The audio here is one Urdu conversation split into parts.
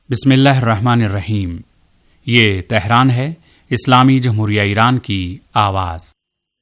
बिस्मिल्लाहिर्रहमानिर्रहीम। ये तेहरान है, इस्लामी जमहूरिया ईरान की आवाज़।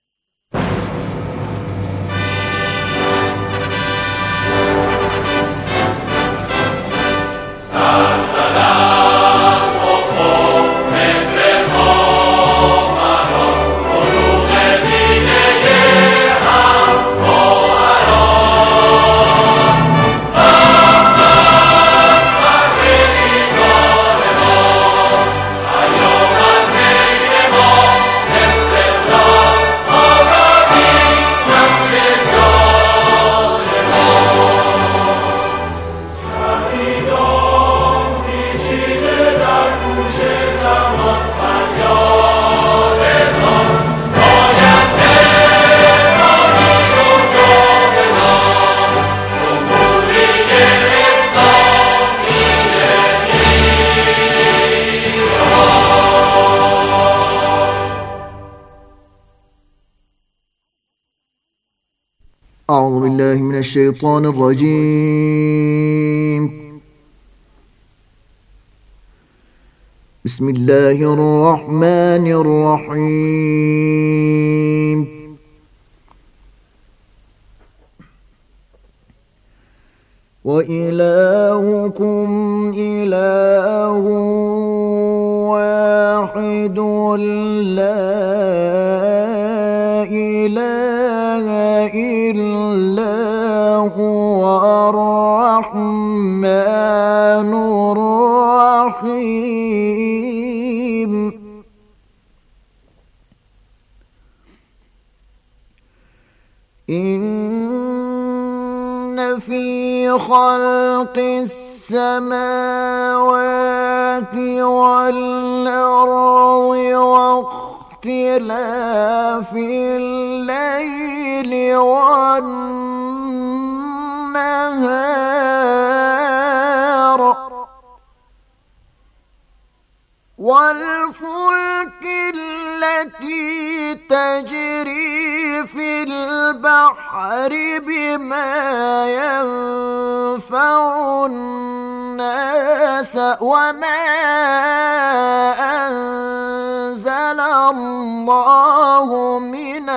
أعوذ بالله من الشيطان الرجيم. بسم الله الرحمن الرحيم. وإلهكم إله واحد لا إله إلا هو الرحمن الرحيم. إن في خلق السماوات والأرض واختلاف الليل والنهار والفلك التي تجري في البحر بما ينفع الناس وما أنزل الله من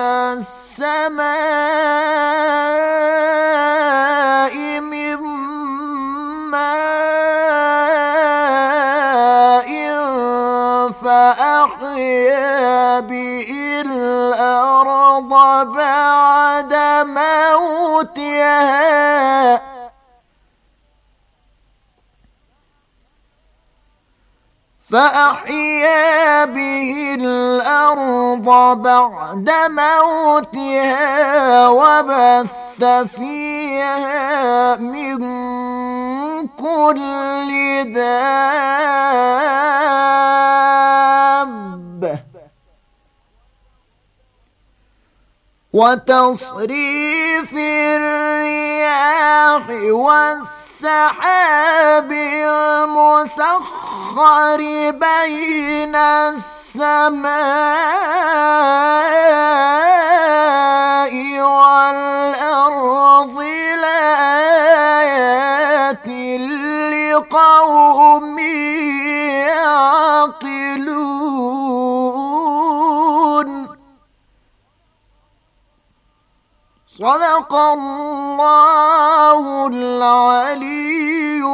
السماء من ماء فأحيا به الأرض بعد موتها وبث فيها من كل دابة وتصريف الرياح والسحاب المسخر بين السماء والأرض لآيات لقوم يعقلون. صدق الله العلي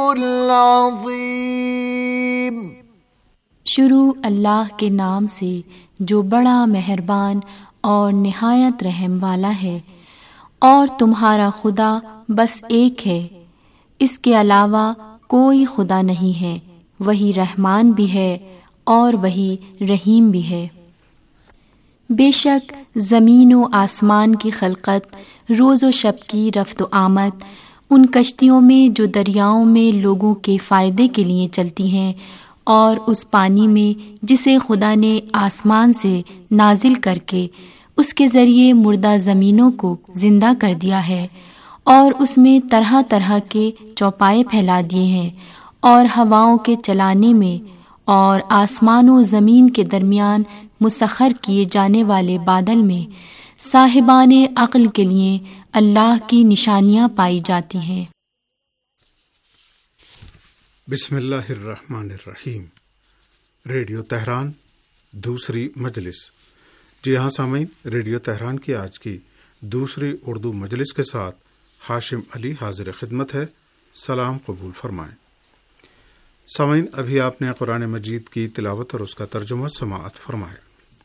العظيم. शुरू अल्लाह के नाम से जो बड़ा मेहरबान और निहायत रहम वाला है। और तुम्हारा खुदा बस एक है, इसके अलावा कोई खुदा नहीं है। वही रहमान भी है और वही रहीम भी है। बेशक ज़मीन व आसमान की खलकत, रोज़ व शब की रफ्त व आमद, उन कश्तियों में जो दरियाओं में लोगों के फ़ायदे के लिए चलती हैं, और उस पानी में जिसे खुदा ने आसमान से नाजिल करके उसके ज़रिए मुर्दा ज़मीनों को ज़िंदा कर दिया है, और उसमें तरह तरह के चौपाए फैला दिए हैं, और हवाओं के चलाने में और आसमान व ज़मीन के दरमियान मुसख्खर किए जाने वाले बादल में साहिबाने अक्ल के लिए अल्लाह की निशानियाँ पाई जाती हैं। بسم اللہ الرحمن الرحیم۔ ریڈیو تہران دوسری مجلس۔ جی ہاں سامعین، ریڈیو تہران کی آج کی دوسری اردو مجلس کے ساتھ ہاشم علی حاضر خدمت ہے۔ سلام قبول فرمائیں۔ سامعین، ابھی آپ نے قرآن مجید کی تلاوت اور اس کا ترجمہ سماعت فرمایا۔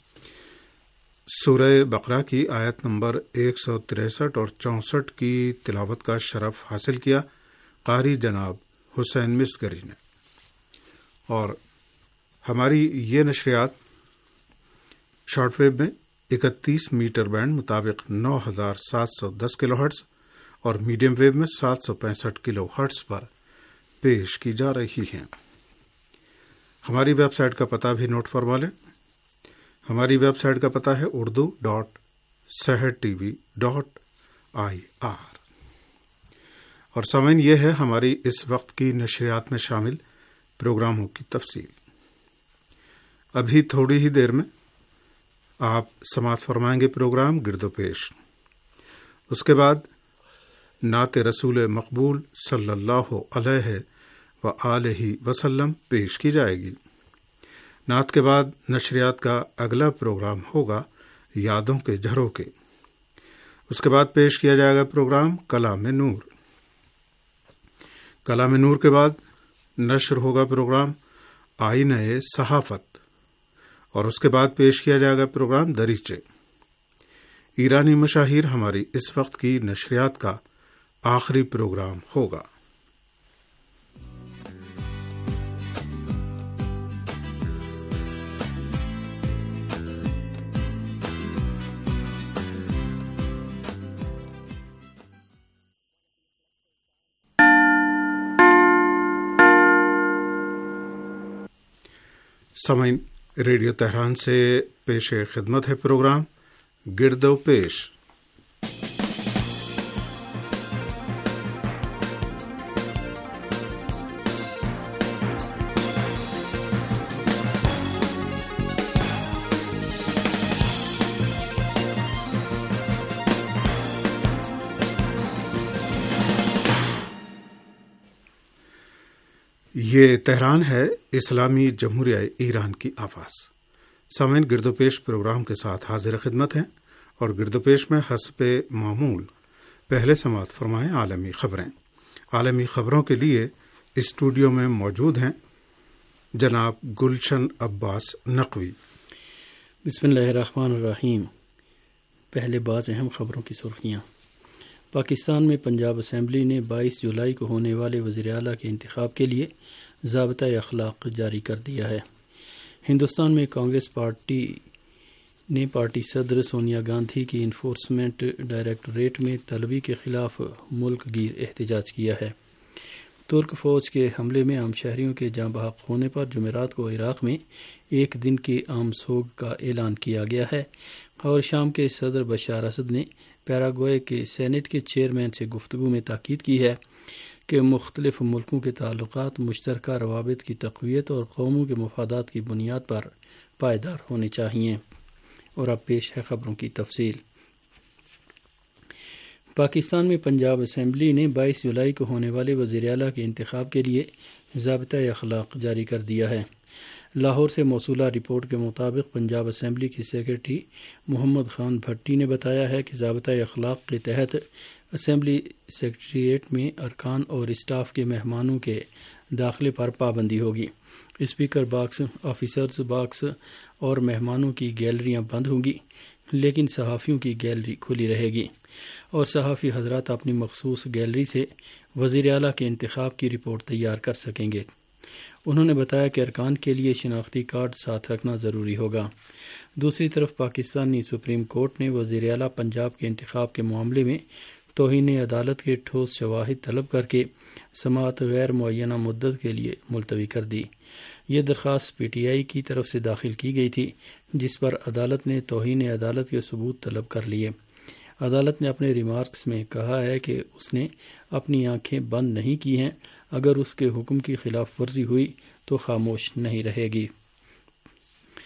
سورہ بقرہ کی آیت نمبر 163 اور 64 کی تلاوت کا شرف حاصل کیا قاری جناب حسین مسگری نے، اور ہماری یہ نشریات شارٹ ویو میں 31 میٹر بینڈ مطابق 9710 کلو ہرٹز اور میڈیم ویو میں 765 کلو ہرٹز پر پیش کی جا رہی ہیں۔ ہماری ویب سائٹ کا پتہ بھی نوٹ فرما لیں۔ ہماری ویب سائٹ کا پتہ ہے urdu.sehertv.ir۔ اور سامعین، یہ ہے ہماری اس وقت کی نشریات میں شامل پروگراموں کی تفصیل۔ ابھی تھوڑی ہی دیر میں آپ سماعت فرمائیں گے پروگرام گرد و پیش۔ اس کے بعد نعت رسول مقبول صلی اللہ علیہ وآلہ وسلم پیش کی جائے گی۔ نعت کے بعد نشریات کا اگلا پروگرام ہوگا یادوں کے جھروکے۔ اس کے بعد پیش کیا جائے گا پروگرام کلام نور۔ کلام نور کے بعد نشر ہوگا پروگرام آئینہ صحافت، اور اس کے بعد پیش کیا جائے گا پروگرام دریچے۔ ایرانی مشاہیر ہماری اس وقت کی نشریات کا آخری پروگرام ہوگا۔ سامعین، ریڈیو تہران سے پیش خدمت ہے پروگرام گرد و پیش۔ یہ تہران ہے، اسلامی جمہوریہ ایران کی آواز۔ سامعین، گرد و پیش پروگرام کے ساتھ حاضر خدمت ہیں، اور گرد و پیش میں حسب معمول پہلے سماعت فرمائیں عالمی خبریں۔ عالمی خبروں کے لیے اسٹوڈیو میں موجود ہیں جناب گلشن عباس نقوی۔ بسم اللہ الرحمن الرحیم۔ پہلے بعض اہم خبروں کی سرخیاں۔ پاکستان میں پنجاب اسمبلی نے 22 جولائی کو ہونے والے وزیر اعلیٰ کے انتخاب کے لیے ضابطہ اخلاق جاری کر دیا ہے۔ ہندوستان میں کانگریس پارٹی نے پارٹی صدر سونیا گاندھی کی انفورسمنٹ ڈائریکٹوریٹ میں طلبی کے خلاف ملک گیر احتجاج کیا ہے۔ ترک فوج کے حملے میں عام شہریوں کے جاں بحق ہونے پر جمعرات کو عراق میں ایک دن کی عام سوگ کا اعلان کیا گیا ہے، اور شام کے صدر بشار اسد نے پیراگوئے کے سینٹ کے چیئرمین سے گفتگو میں تاکید کی ہے کہ مختلف ملکوں کے تعلقات مشترکہ روابط کی تقویت اور قوموں کے مفادات کی بنیاد پر پائیدار ہونے چاہئیں۔ اور اب پیش ہے خبروں کی تفصیل۔ پاکستان میں پنجاب اسمبلی نے 22 جولائی کو ہونے والے وزیر اعلیٰ کے انتخاب کے لیے ضابطہ اخلاق جاری کر دیا ہے۔ لاہور سے موصولہ رپورٹ کے مطابق پنجاب اسمبلی کی سیکرٹری محمد خان بھٹی نے بتایا ہے کہ ضابطہ اخلاق کے تحت اسمبلی سیکریٹریٹ میں ارکان اور اسٹاف کے مہمانوں کے داخلے پر پابندی ہوگی۔ اسپیکر باکس، آفیسرز باکس اور مہمانوں کی گیلریاں بند ہوں گی، لیکن صحافیوں کی گیلری کھلی رہے گی، اور صحافی حضرات اپنی مخصوص گیلری سے وزیر اعلیٰ کے انتخاب کی رپورٹ تیار کر سکیں گے۔ انہوں نے بتایا کہ ارکان کے لیے شناختی کارڈ ساتھ رکھنا ضروری ہوگا۔ دوسری طرف پاکستانی سپریم کورٹ نے وزیر اعلیٰ پنجاب کے انتخاب کے معاملے میں توہین عدالت کے ٹھوس شواہد طلب کر کے سماعت غیر معینہ مدت کے لیے ملتوی کر دی۔ یہ درخواست پی ٹی آئی کی طرف سے داخل کی گئی تھی، جس پر عدالت نے توہین عدالت کے ثبوت طلب کر لیے۔ عدالت نے اپنے ریمارکس میں کہا ہے کہ اس نے اپنی آنکھیں بند نہیں کی ہیں، اگر اس کے حکم کی خلاف ورزی ہوئی تو خاموش نہیں رہے گی۔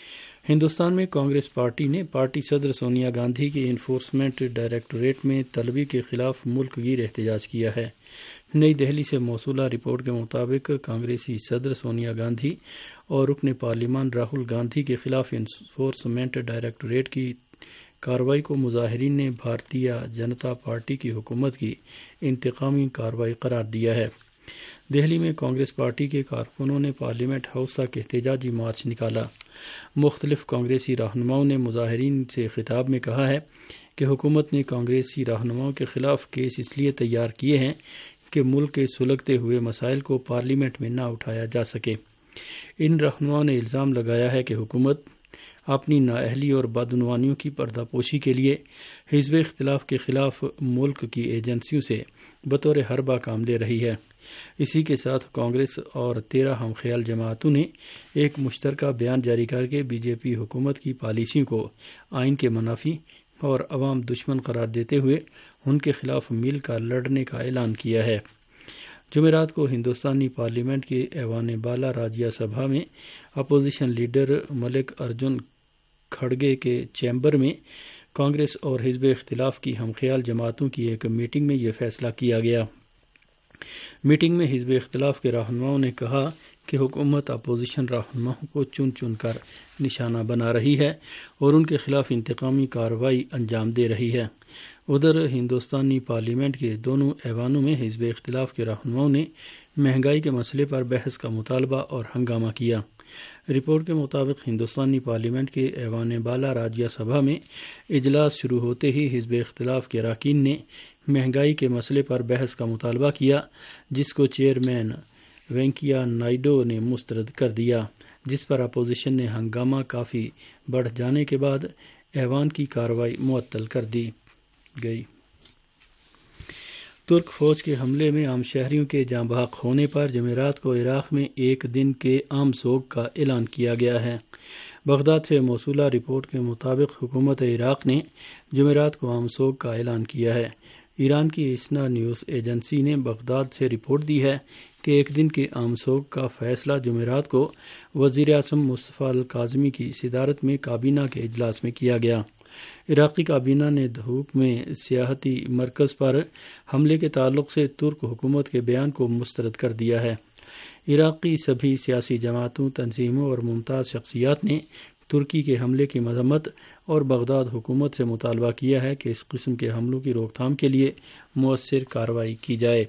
ہندوستان میں کانگریس پارٹی نے پارٹی صدر سونیا گاندھی کی انفورسمنٹ ڈائریکٹوریٹ میں طلبی کے خلاف ملک گیر احتجاج کیا ہے۔ نئی دہلی سے موصولہ رپورٹ کے مطابق کانگریسی صدر سونیا گاندھی اور رکن پارلیمان راہل گاندھی کے خلاف انفورسمنٹ ڈائریکٹوریٹ کی کارروائی کو مظاہرین نے بھارتیہ جنتا پارٹی کی حکومت کی انتقامی کارروائی قرار دیا ہے۔ دہلی میں کانگریس پارٹی کے کارکنوں نے پارلیمنٹ ہاؤس تک احتجاجی مارچ نکالا۔ مختلف کانگریسی رہنماؤں نے مظاہرین سے خطاب میں کہا ہے کہ حکومت نے کانگریسی رہنماؤں کے خلاف کیس اس لیے تیار کیے ہیں کہ ملک کے سلگتے ہوئے مسائل کو پارلیمنٹ میں نہ اٹھایا جا سکے۔ ان رہنماؤں نے الزام لگایا ہے کہ حکومت اپنی نااہلی اور بدعنوانیوں کی پردہ پوشی کے لیے حزب اختلاف کے خلاف ملک کی ایجنسیوں سے بطور حربہ کام لے رہی ہے۔ اسی کے ساتھ کانگریس اور 13 ہم خیال جماعتوں نے ایک مشترکہ بیان جاری کر کے بی جے پی حکومت کی پالیسیوں کو آئین کے منافی اور عوام دشمن قرار دیتے ہوئے ان کے خلاف مل کر لڑنے کا اعلان کیا ہے۔ جمعرات کو ہندوستانی پارلیمنٹ کے ایوان بالا راجیہ سبھا میں opposition leader Mallikarjun Kharge کے چیمبر میں کانگریس اور حزب اختلاف کی ہم خیال جماعتوں کی ایک میٹنگ میں یہ فیصلہ کیا گیا۔ میٹنگ میں حزب اختلاف کے رہنماؤں نے کہا کہ حکومت اپوزیشن رہنماؤں کو چن چن کر نشانہ بنا رہی ہے اور ان کے خلاف انتقامی کارروائی انجام دے رہی ہے۔ ادھر ہندوستانی پارلیمنٹ کے دونوں ایوانوں میں حزب اختلاف کے رہنماؤں نے مہنگائی کے مسئلے پر بحث کا مطالبہ اور ہنگامہ کیا۔ رپورٹ کے مطابق ہندوستانی پارلیمنٹ کے ایوان بالا راجیہ سبھا میں اجلاس شروع ہوتے ہی حزب اختلاف کے اراکین نے مہنگائی کے مسئلے پر بحث کا مطالبہ کیا، جس کو چیئرمین وینکیا نائیڈو نے مسترد کر دیا، جس پر اپوزیشن نے ہنگامہ کافی بڑھ جانے کے بعد ایوان کی کارروائی معطل کر دی گئی۔ ترک فوج کے حملے میں عام شہریوں کے جاں بحق ہونے پر جمعرات کو عراق میں ایک دن کے عام سوگ کا اعلان کیا گیا ہے۔ بغداد سے موصولہ رپورٹ کے مطابق حکومت عراق نے جمعرات کو عام سوگ کا اعلان کیا ہے۔ ایران کی اسنا نیوز ایجنسی نے بغداد سے رپورٹ دی ہے کہ ایک دن کے عام سوگ کا فیصلہ جمعرات کو وزیر اعظم مصطفیٰ الکاظمی کی صدارت میں کابینہ کے اجلاس میں کیا گیا۔ عراقی کابینہ نے دھوک میں سیاحتی مرکز پر حملے کے تعلق سے ترک حکومت کے بیان کو مسترد کر دیا ہے۔ عراقی سبھی سیاسی جماعتوں، تنظیموں اور ممتاز شخصیات نے ترکی کے حملے کی مذمت اور بغداد حکومت سے مطالبہ کیا ہے کہ اس قسم کے حملوں کی روک تھام کے لیے مؤثر کارروائی کی جائے۔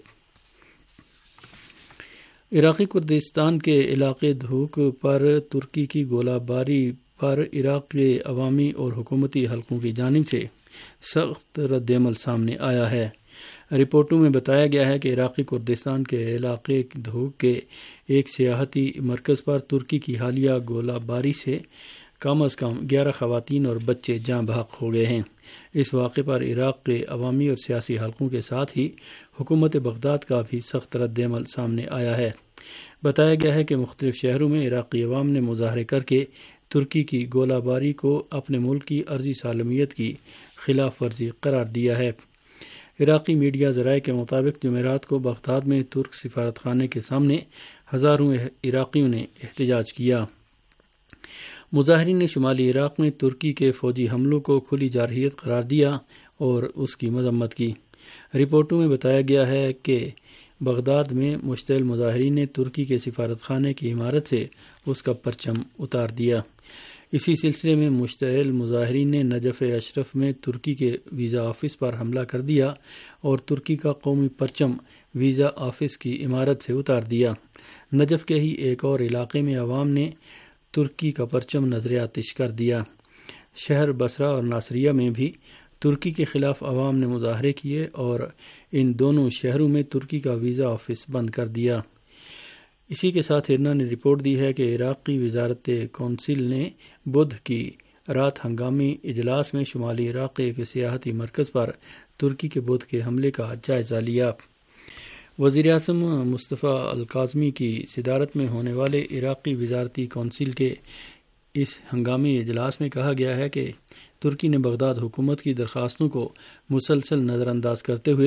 عراقی کردستان کے علاقے دھوک پر ترکی کی گولہ باری پر عراق کے عوامی اور حکومتی حلقوں کی جانب سے سخت رد عمل سامنے آیا ہے۔ رپورٹوں میں بتایا گیا ہے کہ عراقی کردستان کے علاقے دھوک کے ایک سیاحتی مرکز پر ترکی کی حالیہ گولہ باری سے کم از کم 11 خواتین اور بچے جاں بحق ہو گئے ہیں۔ اس واقعے پر عراق کے عوامی اور سیاسی حلقوں کے ساتھ ہی حکومت بغداد کا بھی سخت رد عمل سامنے آیا ہے۔ بتایا گیا ہے کہ مختلف شہروں میں عراقی عوام نے مظاہرے کر کے ترکی کی گولہ باری کو اپنے ملک کی عرضی سالمیت کی خلاف ورزی قرار دیا ہے۔ عراقی میڈیا ذرائع کے مطابق جمعرات کو بغداد میں ترک سفارت خانے کے سامنے ہزاروں عراقیوں نے احتجاج کیا۔ مظاہرین نے شمالی عراق میں ترکی کے فوجی حملوں کو کھلی جارحیت قرار دیا اور اس کی مذمت کی۔ رپورٹوں میں بتایا گیا ہے کہ بغداد میں مشتعل مظاہرین نے ترکی کے سفارت خانے کی عمارت سے اس کا پرچم اتار دیا۔ اسی سلسلے میں مشتعل مظاہرین نے نجف اشرف میں ترکی کے ویزا آفس پر حملہ کر دیا اور ترکی کا قومی پرچم ویزا آفس کی عمارت سے اتار دیا۔ نجف کے ہی ایک اور علاقے میں عوام نے ترکی کا پرچم نذر آتش کر دیا۔ شہر بصرہ اور ناصریہ میں بھی ترکی کے خلاف عوام نے مظاہرے کیے اور ان دونوں شہروں میں ترکی کا ویزا آفس بند کر دیا۔ اسی کے ساتھ ارنا نے رپورٹ دی ہے کہ عراقی وزارت کونسل نے بدھ کی رات ہنگامی اجلاس میں شمالی عراق کے ایک سیاحتی مرکز پر ترکی کے بدھ کے حملے کا جائزہ لیا۔ وزیر اعظم مصطفیٰ الکاظمی کی صدارت میں ہونے والے عراقی وزارتی کونسل کے اس ہنگامی اجلاس میں کہا گیا ہے کہ ترکی نے بغداد حکومت کی درخواستوں کو مسلسل نظر انداز کرتے ہوئے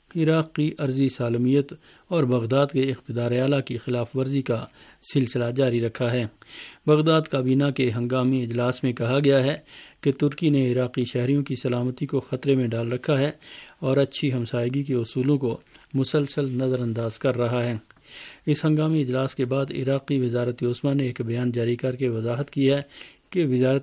عراق کی عرضی سالمیت اور بغداد کے اقتدار اعلیٰ کی خلاف ورزی کا سلسلہ جاری رکھا ہے۔ بغداد کابینہ کے ہنگامی اجلاس میں کہا گیا ہے کہ ترکی نے عراقی شہریوں کی سلامتی کو خطرے میں ڈال رکھا ہے اور اچھی ہمسائیگی کے اصولوں کو مسلسل نظر انداز کر رہا ہے۔ اس ہنگامی اجلاس کے بعد عراقی وزارت عظمیٰ نے ایک بیان جاری کر کے وضاحت کی ہے کہ وزارت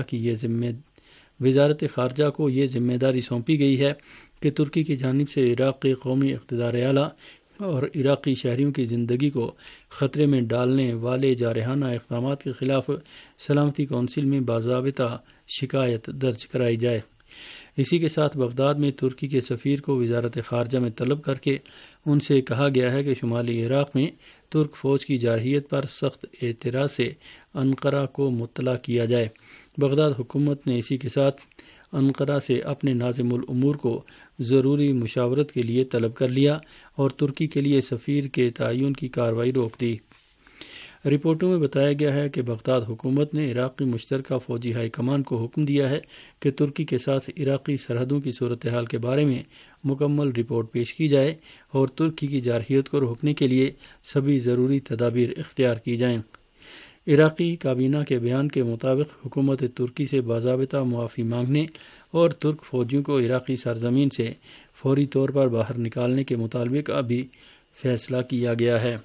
خارجہ کو یہ ذمہ داری سونپی گئی ہے کہ ترکی کی جانب سے عراق کے قومی اقتدار اعلیٰ اور عراقی شہریوں کی زندگی کو خطرے میں ڈالنے والے جارحانہ اقدامات کے خلاف سلامتی کونسل میں باضابطہ شکایت درج کرائی جائے۔ اسی کے ساتھ بغداد میں ترکی کے سفیر کو وزارت خارجہ میں طلب کر کے ان سے کہا گیا ہے کہ شمالی عراق میں ترک فوج کی جارحیت پر سخت اعتراض سے انقرہ کو مطلع کیا جائے۔ بغداد حکومت نے اسی کے ساتھ انقرہ سے اپنے ناظم الامور کو ضروری مشاورت کے لیے طلب کر لیا اور ترکی کے لیے سفیر کے تعین کی کارروائی روک دی۔ رپورٹوں میں بتایا گیا ہے کہ بغداد حکومت نے عراقی مشترکہ فوجی ہائی کمان کو حکم دیا ہے کہ ترکی کے ساتھ عراقی سرحدوں کی صورتحال کے بارے میں مکمل رپورٹ پیش کی جائے اور ترکی کی جارحیت کو روکنے کے لیے سبھی ضروری تدابیر اختیار کی جائیں۔ عراقی کابینہ کے بیان کے مطابق حکومت ترکی سے باضابطہ معافی مانگنے اور ترک فوجیوں کو عراقی سرزمین سے فوری طور پر باہر نکالنے کے مطالبے کا بھی فیصلہ کیا گیا ہے۔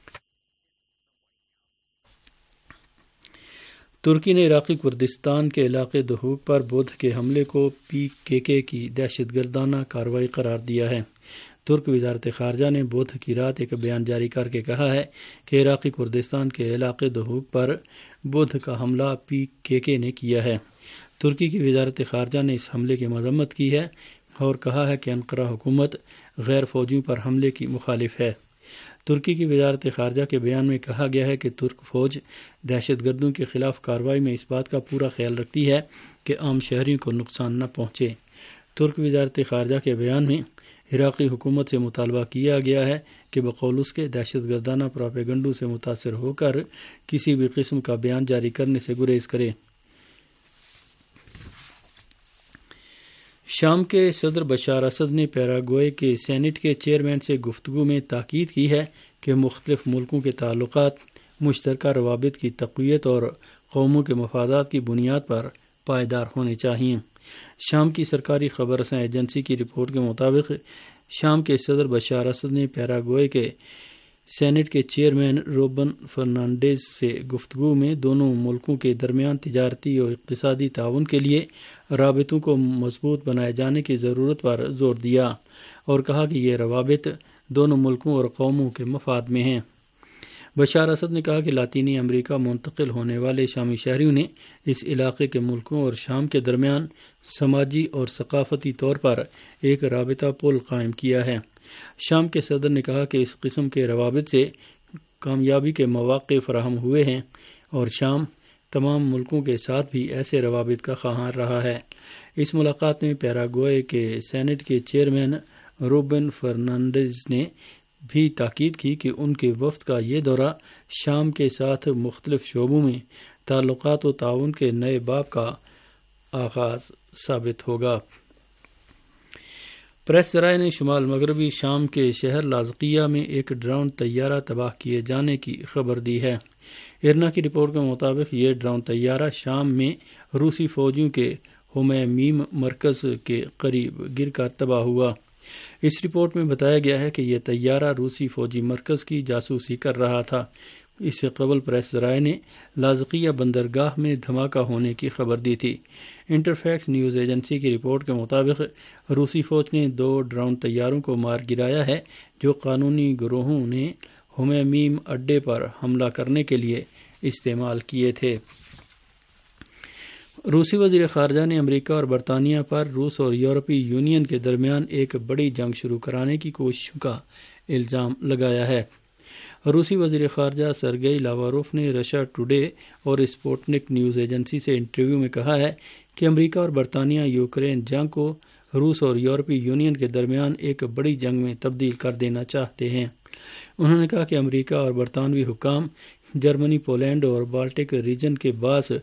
ترکی نے عراقی کردستان کے علاقے دہوک پر بدھ کے حملے کو PKK کی دہشت گردانہ کارروائی قرار دیا ہے۔ ترک وزارت خارجہ نے بدھ کی رات ایک بیان جاری کر کے کہا ہے کہ عراقی کردستان کے علاقے دہوک پر بدھ کا حملہ PKK نے کیا ہے۔ ترکی کی وزارت خارجہ نے اس حملے کی مذمت کی ہے اور کہا ہے کہ انقرہ حکومت غیر فوجیوں پر حملے کی مخالف ہے۔ ترکی کی وزارت خارجہ کے بیان میں کہا گیا ہے کہ ترک فوج دہشت گردوں کے خلاف کارروائی میں اس بات کا پورا خیال رکھتی ہے کہ عام شہریوں کو نقصان نہ پہنچے۔ ترک وزارت خارجہ کے بیان میں عراقی حکومت سے مطالبہ کیا گیا ہے کہ بقول اس کے دہشت گردانہ پروپیگنڈوں سے متاثر ہو کر کسی بھی قسم کا بیان جاری کرنے سے گریز کرے۔ شام کے صدر بشار اسد نے پیراگوئے کے سینٹ کے چیئرمین سے گفتگو میں تاکید کی ہے کہ مختلف ملکوں کے تعلقات مشترکہ روابط کی تقویت اور قوموں کے مفادات کی بنیاد پر پائیدار ہونے چاہئیں۔ شام کی سرکاری خبر رساں ایجنسی کی رپورٹ کے مطابق شام کے صدر بشار اسد نے پیراگوئے کے سینٹ کے چیئرمین روبن فرنانڈیز سے گفتگو میں دونوں ملکوں کے درمیان تجارتی اور اقتصادی تعاون کے لیے رابطوں کو مضبوط بنائے جانے کی ضرورت پر زور دیا اور کہا کہ یہ روابط دونوں ملکوں اور قوموں کے مفاد میں ہیں۔ بشار اسد نے کہا کہ لاطینی امریکہ منتقل ہونے والے شامی شہریوں نے اس علاقے کے ملکوں اور شام کے درمیان سماجی اور ثقافتی طور پر ایک رابطہ پل قائم کیا ہے۔ شام کے صدر نے کہا کہ اس قسم کے روابط سے کامیابی کے مواقع فراہم ہوئے ہیں اور شام تمام ملکوں کے ساتھ بھی ایسے روابط کا خواہاں رہا ہے۔ اس ملاقات میں پیراگوئے کے سینٹ کے چیئرمین روبن فرنانڈیز نے بھی تاکید کی کہ ان کے وفد کا یہ دورہ شام کے ساتھ مختلف شعبوں میں تعلقات و تعاون کے نئے باب کا آغاز ثابت ہوگا۔ پریس ذرائع نے شمال مغربی شام کے شہر لازقیہ میں ایک ڈرون طیارہ تباہ کیے جانے کی خبر دی ہے۔ ارنا کی رپورٹ کے مطابق یہ ڈرون طیارہ شام میں روسی فوجیوں کے ہومیمیم مرکز کے قریب گر کر تباہ ہوا۔ اس رپورٹ میں بتایا گیا ہے کہ یہ طیارہ روسی فوجی مرکز کی جاسوسی کر رہا تھا۔ اس سے قبل پریس ذرائع نے لازقیہ بندرگاہ میں دھماکہ ہونے کی خبر دی تھی۔ انٹرفیکس نیوز ایجنسی کی رپورٹ کے مطابق روسی فوج نے 2 ڈرون طیاروں کو مار گرایا ہے جو قانونی گروہوں نے ہومیمیم اڈے پر حملہ کرنے کے لیے استعمال کیے تھے۔ روسی وزیر خارجہ نے امریکہ اور برطانیہ پر روس اور یورپی یونین کے درمیان ایک بڑی جنگ شروع کرانے کی کوششوں کا الزام لگایا ہے۔ روسی وزیر خارجہ سرگئی لاواروف نے رشیا ٹوڈے اور اسپوٹنک نیوز ایجنسی سے انٹرویو میں کہا ہے کہ امریکہ اور برطانیہ یوکرین جنگ کو روس اور یورپی یونین کے درمیان ایک بڑی جنگ میں تبدیل کر دینا چاہتے ہیں۔ انہوں نے کہا کہ امریکہ اور برطانوی حکام جرمنی، پولینڈ اور بالٹک ریجن کے بعض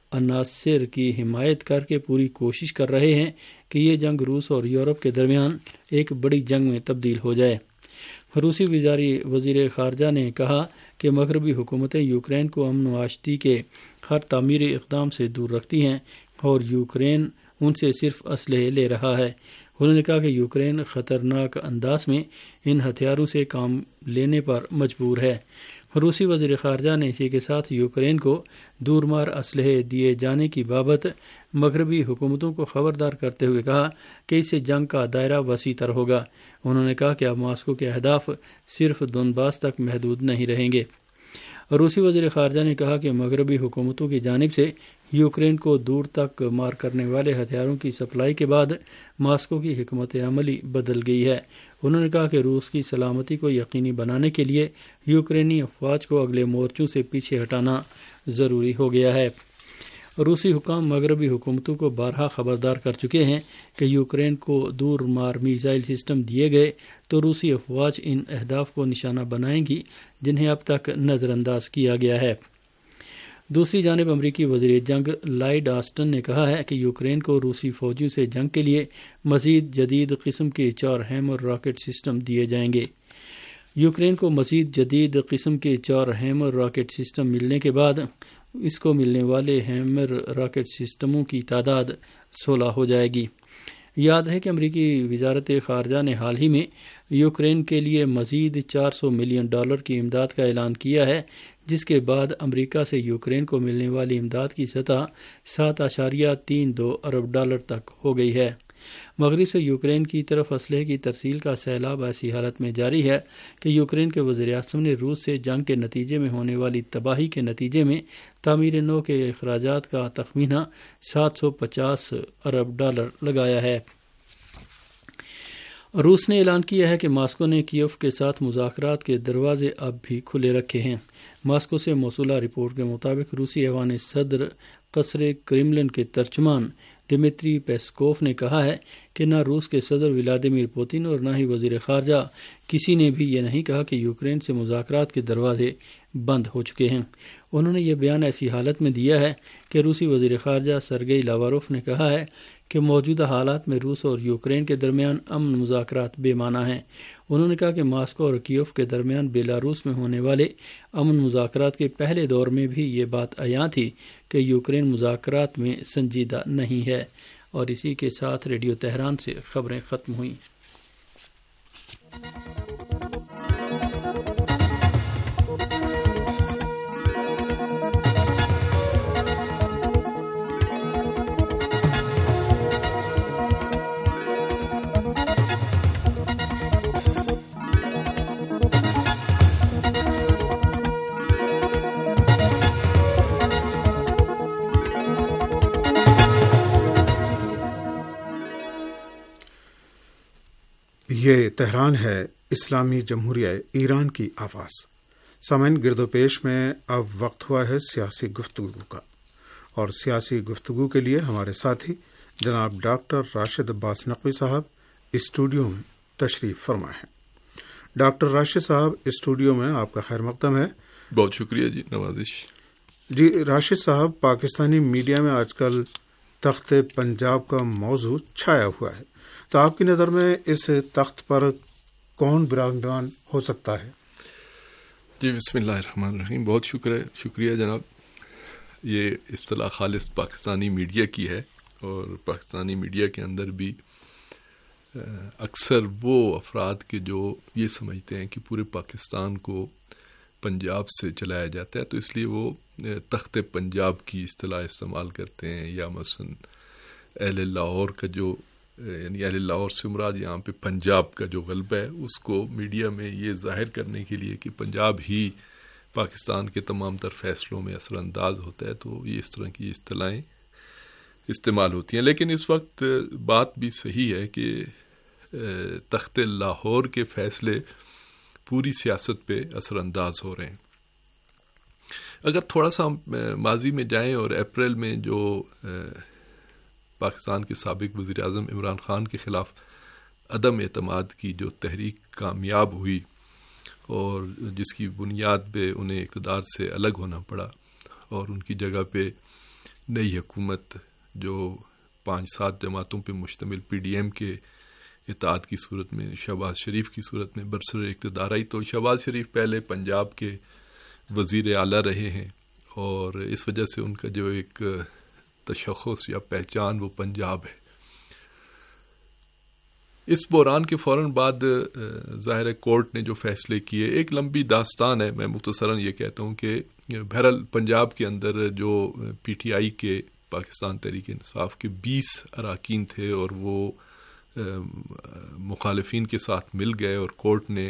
عناصر کی حمایت کر کے پوری کوشش کر رہے ہیں کہ یہ جنگ روس اور یورپ کے درمیان ایک بڑی جنگ میں تبدیل ہو جائے۔ روسی وزیر خارجہ نے کہا کہ مغربی حکومتیں یوکرین کو امن و آشتی کے ہر تعمیری اقدام سے دور رکھتی ہیں اور یوکرین ان سے صرف اسلحے لے رہا ہے۔ انہوں نے کہا کہ یوکرین خطرناک انداز میں ان ہتھیاروں سے کام لینے پر مجبور ہے۔ روسی وزیر خارجہ نے اسی کے ساتھ یوکرین کو دور مار اسلحے دیے جانے کی بابت مغربی حکومتوں کو خبردار کرتے ہوئے کہا کہ اس سے جنگ کا دائرہ وسیع تر ہوگا۔ انہوں نے کہا کہ اب ماسکو کے اہداف صرف دونباس تک محدود نہیں رہیں گے۔ روسی وزیر خارجہ نے کہا کہ مغربی حکومتوں کی جانب سے یوکرین کو دور تک مار کرنے والے ہتھیاروں کی سپلائی کے بعد ماسکو کی حکمت عملی بدل گئی ہے۔ انہوں نے کہا کہ روس کی سلامتی کو یقینی بنانے کے لیے یوکرینی افواج کو اگلے مورچوں سے پیچھے ہٹانا ضروری ہو گیا ہے۔ روسی حکام مغربی حکومتوں کو بارہا خبردار کر چکے ہیں کہ یوکرین کو دور مار میزائل سسٹم دیے گئے تو روسی افواج ان اہداف کو نشانہ بنائیں گی جنہیں اب تک نظر انداز کیا گیا ہے۔ دوسری جانب امریکی وزیر جنگ لائیڈ آسٹن نے کہا ہے کہ یوکرین کو روسی فوجیوں سے جنگ کے لیے مزید جدید قسم کے 4 ہیمر راکٹ سسٹم دیے جائیں گے۔ یوکرین کو مزید جدید قسم کے 4 ہیمر راکٹ سسٹم ملنے کے بعد اس کو ملنے والے ہیمر راکٹ سسٹموں کی تعداد 16 ہو جائے گی۔ یاد ہے کہ امریکی وزارت خارجہ نے حال ہی میں یوکرین کے لیے مزید $400 ملین کی امداد کا اعلان کیا ہے، جس کے بعد امریکہ سے یوکرین کو ملنے والی امداد کی سطح $7.32 ارب تک ہو گئی ہے۔ مغرب سے یوکرین کی طرف اسلحے کی ترسیل کا سیلاب ایسی حالت میں جاری ہے کہ یوکرین کے وزیر اعظم نے روس سے جنگ کے نتیجے میں ہونے والی تباہی کے نتیجے میں تعمیر نو کے اخراجات کا تخمینہ $750 ارب لگایا ہے۔ روس نے اعلان کیا ہے کہ ماسکو نے کیف کے ساتھ مذاکرات کے دروازے اب بھی کھلے رکھے ہیں۔ ماسکو سے موصولہ رپورٹ کے مطابق روسی ایوان صدر قصر کرملن کے ترجمان دمیتری پیسکوف نے کہا ہے کہ نہ روس کے صدر ولادیمیر پوتن اور نہ ہی وزیر خارجہ کسی نے بھی یہ نہیں کہا کہ یوکرین سے مذاکرات کے دروازے بند ہو چکے ہیں۔ انہوں نے یہ بیان ایسی حالت میں دیا ہے کہ روسی وزیر خارجہ سرگئی لاواروف نے کہا ہے کہ موجودہ حالات میں روس اور یوکرین کے درمیان امن مذاکرات بے معنی ہیں۔ انہوں نے کہا کہ ماسکو اور کیف کے درمیان بیلاروس میں ہونے والے امن مذاکرات کے پہلے دور میں بھی یہ بات عیاں تھی کہ یوکرین مذاکرات میں سنجیدہ نہیں ہے۔ اور اسی کے ساتھ ریڈیو تہران سے خبریں ختم ہوئیں۔ یہ تہران ہے، اسلامی جمہوریہ ایران کی آواز۔ سامعین، گرد و پیش میں اب وقت ہوا ہے سیاسی گفتگو کا، اور سیاسی گفتگو کے لیے ہمارے ساتھی جناب ڈاکٹر راشد عباس نقوی صاحب اسٹوڈیو میں تشریف فرما ہیں۔ ڈاکٹر راشد صاحب، اسٹوڈیو میں آپ کا خیر مقدم ہے۔ بہت شکریہ جی، نوازش۔ جی راشد صاحب، پاکستانی میڈیا میں آج کل تخت پنجاب کا موضوع چھایا ہوا ہے، تو آپ کی نظر میں اس تخت پر کون براہمان ہو سکتا ہے؟ جی بسم اللہ الرحمن الرحیم، بہت شکریہ جناب۔ یہ اصطلاح خالص پاکستانی میڈیا کی ہے، اور پاکستانی میڈیا کے اندر بھی اکثر وہ افراد کے جو یہ سمجھتے ہیں کہ پورے پاکستان کو پنجاب سے چلایا جاتا ہے، تو اس لیے وہ تخت پنجاب کی اصطلاح استعمال کرتے ہیں، یا مثلا اہل لاہور کا جو، یعنی اہل لاہور سے مراد یہاں پہ پنجاب کا جو غلبہ ہے، اس کو میڈیا میں یہ ظاہر کرنے کے لیے کہ پنجاب ہی پاکستان کے تمام تر فیصلوں میں اثر انداز ہوتا ہے، تو یہ اس طرح کی اصطلاحیں استعمال ہوتی ہیں۔ لیکن اس وقت بات بھی صحیح ہے کہ تخت لاہور کے فیصلے پوری سیاست پہ اثر انداز ہو رہے ہیں۔ اگر تھوڑا سا ماضی میں جائیں، اور اپریل میں جو پاکستان کے سابق وزیر اعظم عمران خان کے خلاف عدم اعتماد کی جو تحریک کامیاب ہوئی، اور جس کی بنیاد پہ انہیں اقتدار سے الگ ہونا پڑا، اور ان کی جگہ پہ نئی حکومت جو 5-7 جماعتوں پہ مشتمل PDM کے اتحاد کی صورت میں شہباز شریف کی صورت میں برسر اقتدار آئی، تو شہباز شریف پہلے پنجاب کے وزیر اعلیٰ رہے ہیں اور اس وجہ سے ان کا جو ایک تشخص یا پہچان وہ پنجاب ہے۔ اس بحران کے فوراً بعد ظاہر کورٹ نے جو فیصلے کیے، ایک لمبی داستان ہے، میں مختصراً یہ کہتا ہوں کہ بہرحال پنجاب کے اندر جو PTI کے پاکستان تحریک انصاف کے 20 اراکین تھے اور وہ مخالفین کے ساتھ مل گئے اور کورٹ نے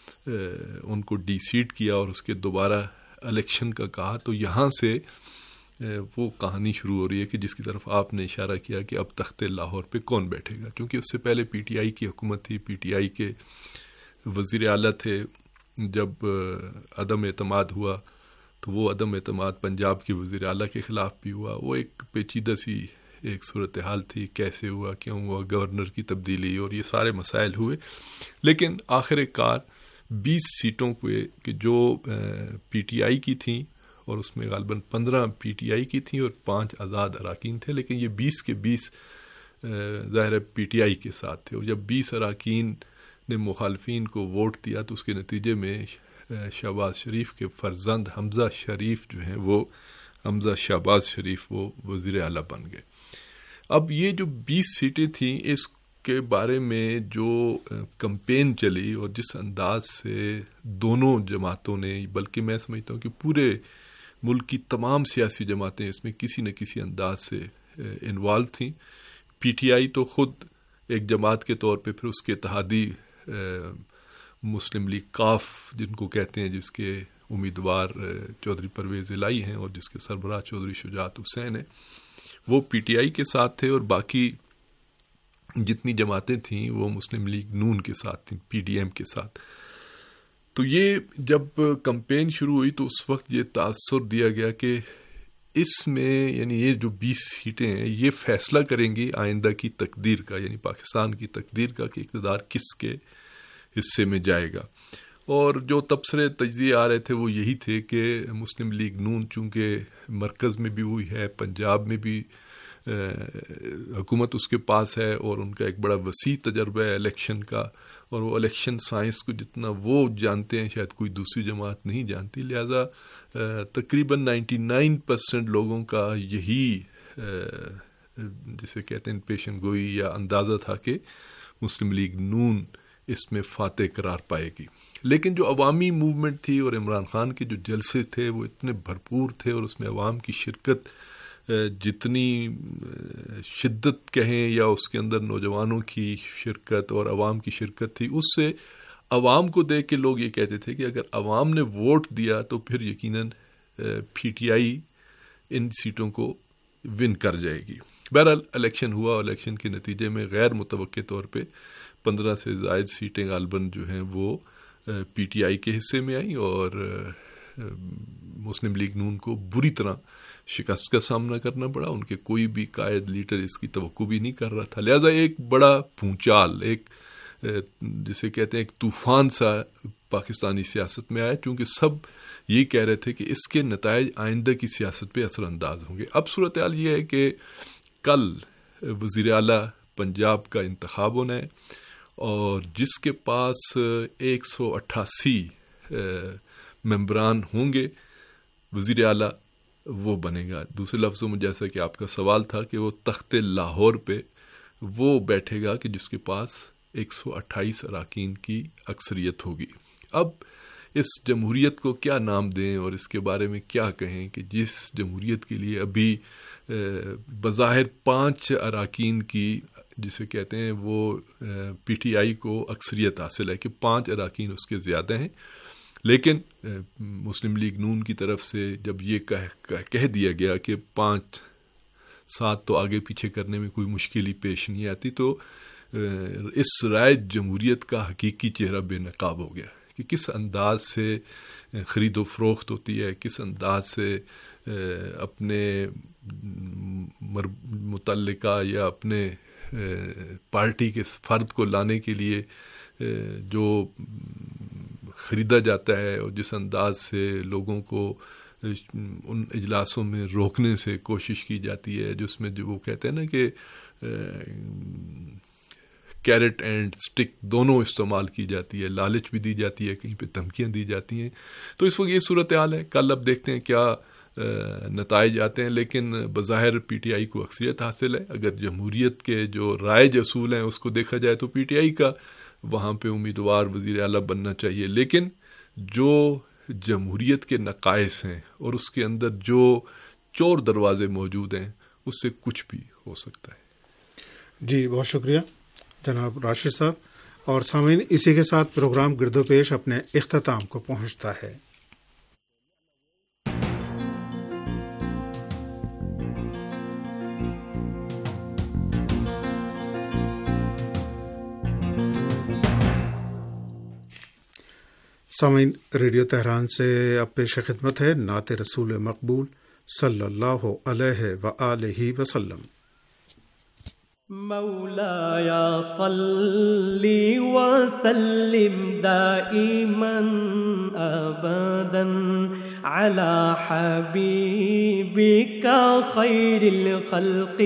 ان کو ڈی سیٹ کیا اور اس کے دوبارہ الیکشن کا کہا، تو یہاں سے وہ کہانی شروع ہو رہی ہے کہ جس کی طرف آپ نے اشارہ کیا کہ اب تخت لاہور پہ کون بیٹھے گا، کیونکہ اس سے پہلے PTI کی حکومت تھی، PTI کے وزیر اعلیٰ تھے۔ جب عدم اعتماد ہوا تو وہ عدم اعتماد پنجاب کے وزیر اعلیٰ کے خلاف بھی ہوا، وہ ایک پیچیدہ سی ایک صورتحال تھی، کیسے ہوا، کیوں ہوا، گورنر کی تبدیلی اور یہ سارے مسائل ہوئے، لیکن آخر کار 20 سیٹوں پہ کہ جو PTI کی تھیں اور اس میں غالباً 15 PTI کی تھیں اور 5 آزاد اراکین تھے، لیکن یہ 20 کے 20 ظاہر PTI کے ساتھ تھے، اور جب 20 اراکین نے مخالفین کو ووٹ دیا تو اس کے نتیجے میں شہباز شریف کے فرزند حمزہ شریف جو ہیں وہ حمزہ شہباز شریف وہ وزیر اعلیٰ بن گئے۔ اب یہ جو 20 سیٹیں تھیں اس کے بارے میں جو کمپین چلی اور جس انداز سے دونوں جماعتوں نے، بلکہ میں سمجھتا ہوں کہ پورے ملک کی تمام سیاسی جماعتیں اس میں کسی نہ کسی انداز سے انوالو تھیں۔ PTI تو خود ایک جماعت کے طور پہ، پھر اس کے اتحادی مسلم لیگ کاف جن کو کہتے ہیں، جس کے امیدوار چودھری پرویز الہی ہیں اور جس کے سربراہ چودھری شجاعت حسین ہیں، وہ PTI کے ساتھ تھے، اور باقی جتنی جماعتیں تھیں وہ مسلم لیگ نون کے ساتھ تھیں، PDM کے ساتھ۔ تو یہ جب کمپین شروع ہوئی تو اس وقت یہ تاثر دیا گیا کہ اس میں یعنی یہ جو 20 سیٹیں ہیں یہ فیصلہ کریں گی آئندہ کی تقدیر کا، یعنی پاکستان کی تقدیر کا، کہ اقتدار کس کے حصے میں جائے گا۔ اور جو تبصرے تجزیے آ رہے تھے وہ یہی تھے کہ مسلم لیگ نون چونکہ مرکز میں بھی ہوئی ہے، پنجاب میں بھی حکومت اس کے پاس ہے، اور ان کا ایک بڑا وسیع تجربہ ہے الیکشن کا، اور وہ الیکشن سائنس کو جتنا وہ جانتے ہیں شاید کوئی دوسری جماعت نہیں جانتی، لہذا تقریباً 99% لوگوں کا یہی جسے کہتے ہیں پیشن گوئی یا اندازہ تھا کہ مسلم لیگ نون اس میں فاتح قرار پائے گی۔ لیکن جو عوامی موومنٹ تھی اور عمران خان کے جو جلسے تھے وہ اتنے بھرپور تھے، اور اس میں عوام کی شرکت جتنی شدت کہیں یا اس کے اندر نوجوانوں کی شرکت اور عوام کی شرکت تھی، اس سے عوام کو دیکھ کے لوگ یہ کہتے تھے کہ اگر عوام نے ووٹ دیا تو پھر یقیناً PTI ان سیٹوں کو ون کر جائے گی۔ بہرحال الیکشن ہوا، اور الیکشن کے نتیجے میں غیر متوقع طور پہ 15 سے زائد سیٹیں غالباً جو ہیں وہ PTI کے حصے میں آئیں، اور مسلم لیگ نون کو بری طرح شکست کا سامنا کرنا پڑا۔ ان کے کوئی بھی قائد لیڈر اس کی توقع بھی نہیں کر رہا تھا، لہذا ایک بڑا پھونچال، ایک جسے کہتے ہیں ایک طوفان سا پاکستانی سیاست میں آیا، چونکہ سب یہ کہہ رہے تھے کہ اس کے نتائج آئندہ کی سیاست پہ اثر انداز ہوں گے۔ اب صورتحال یہ ہے کہ کل وزیر اعلیٰ پنجاب کا انتخاب ہونا ہے، اور جس کے پاس 188 ممبران ہوں گے وزیر اعلیٰ وہ بنے گا۔ دوسرے لفظوں میں جیسا کہ آپ کا سوال تھا کہ وہ تخت لاہور پہ وہ بیٹھے گا کہ جس کے پاس 128 اراکین کی اکثریت ہوگی۔ اب اس جمہوریت کو کیا نام دیں اور اس کے بارے میں کیا کہیں کہ جس جمہوریت کے لیے ابھی بظاہر 5 اراکین کی جسے کہتے ہیں وہ PTI کو اکثریت حاصل ہے کہ 5 اراکین اس کے زیادہ ہیں، لیکن مسلم لیگ نون کی طرف سے جب یہ کہہ دیا گیا کہ 5-7 تو آگے پیچھے کرنے میں کوئی مشکل ہی پیش نہیں آتی، تو اس رائے جمہوریت کا حقیقی چہرہ بے نقاب ہو گیا کہ کس انداز سے خرید و فروخت ہوتی ہے، کس انداز سے اپنے متعلقہ یا اپنے پارٹی کے فرد کو لانے کے لیے جو خریدا جاتا ہے، اور جس انداز سے لوگوں کو ان اجلاسوں میں روکنے سے کوشش کی جاتی ہے، جس میں جو وہ کہتے ہیں نا کہ کیرٹ اینڈ سٹک دونوں استعمال کی جاتی ہے، لالچ بھی دی جاتی ہے، کہیں پہ دھمکیاں دی جاتی ہیں. تو اس وقت یہ صورتحال ہے. کل اب دیکھتے ہیں کیا نتائج آتے ہیں، لیکن بظاہر پی ٹی آئی کو اکثریت حاصل ہے. اگر جمہوریت کے جو رائج اصول ہیں اس کو دیکھا جائے تو پی ٹی آئی کا وہاں پہ امیدوار وزیر اعلیٰ بننا چاہیے، لیکن جو جمہوریت کے نقائص ہیں اور اس کے اندر جو چور دروازے موجود ہیں اس سے کچھ بھی ہو سکتا ہے. جی بہت شکریہ جناب راشد صاحب. اور سامعین، اسی کے ساتھ پروگرام گرد و پیش اپنے اختتام کو پہنچتا ہے. سامعین، ریڈیو تہران سے اب پیش خدمت ہے نعت رسول مقبول صلی اللہ علیہ وآلہ وسلم. مولایا صلی وسلم دائما ابدا على حبيبك خير الخلق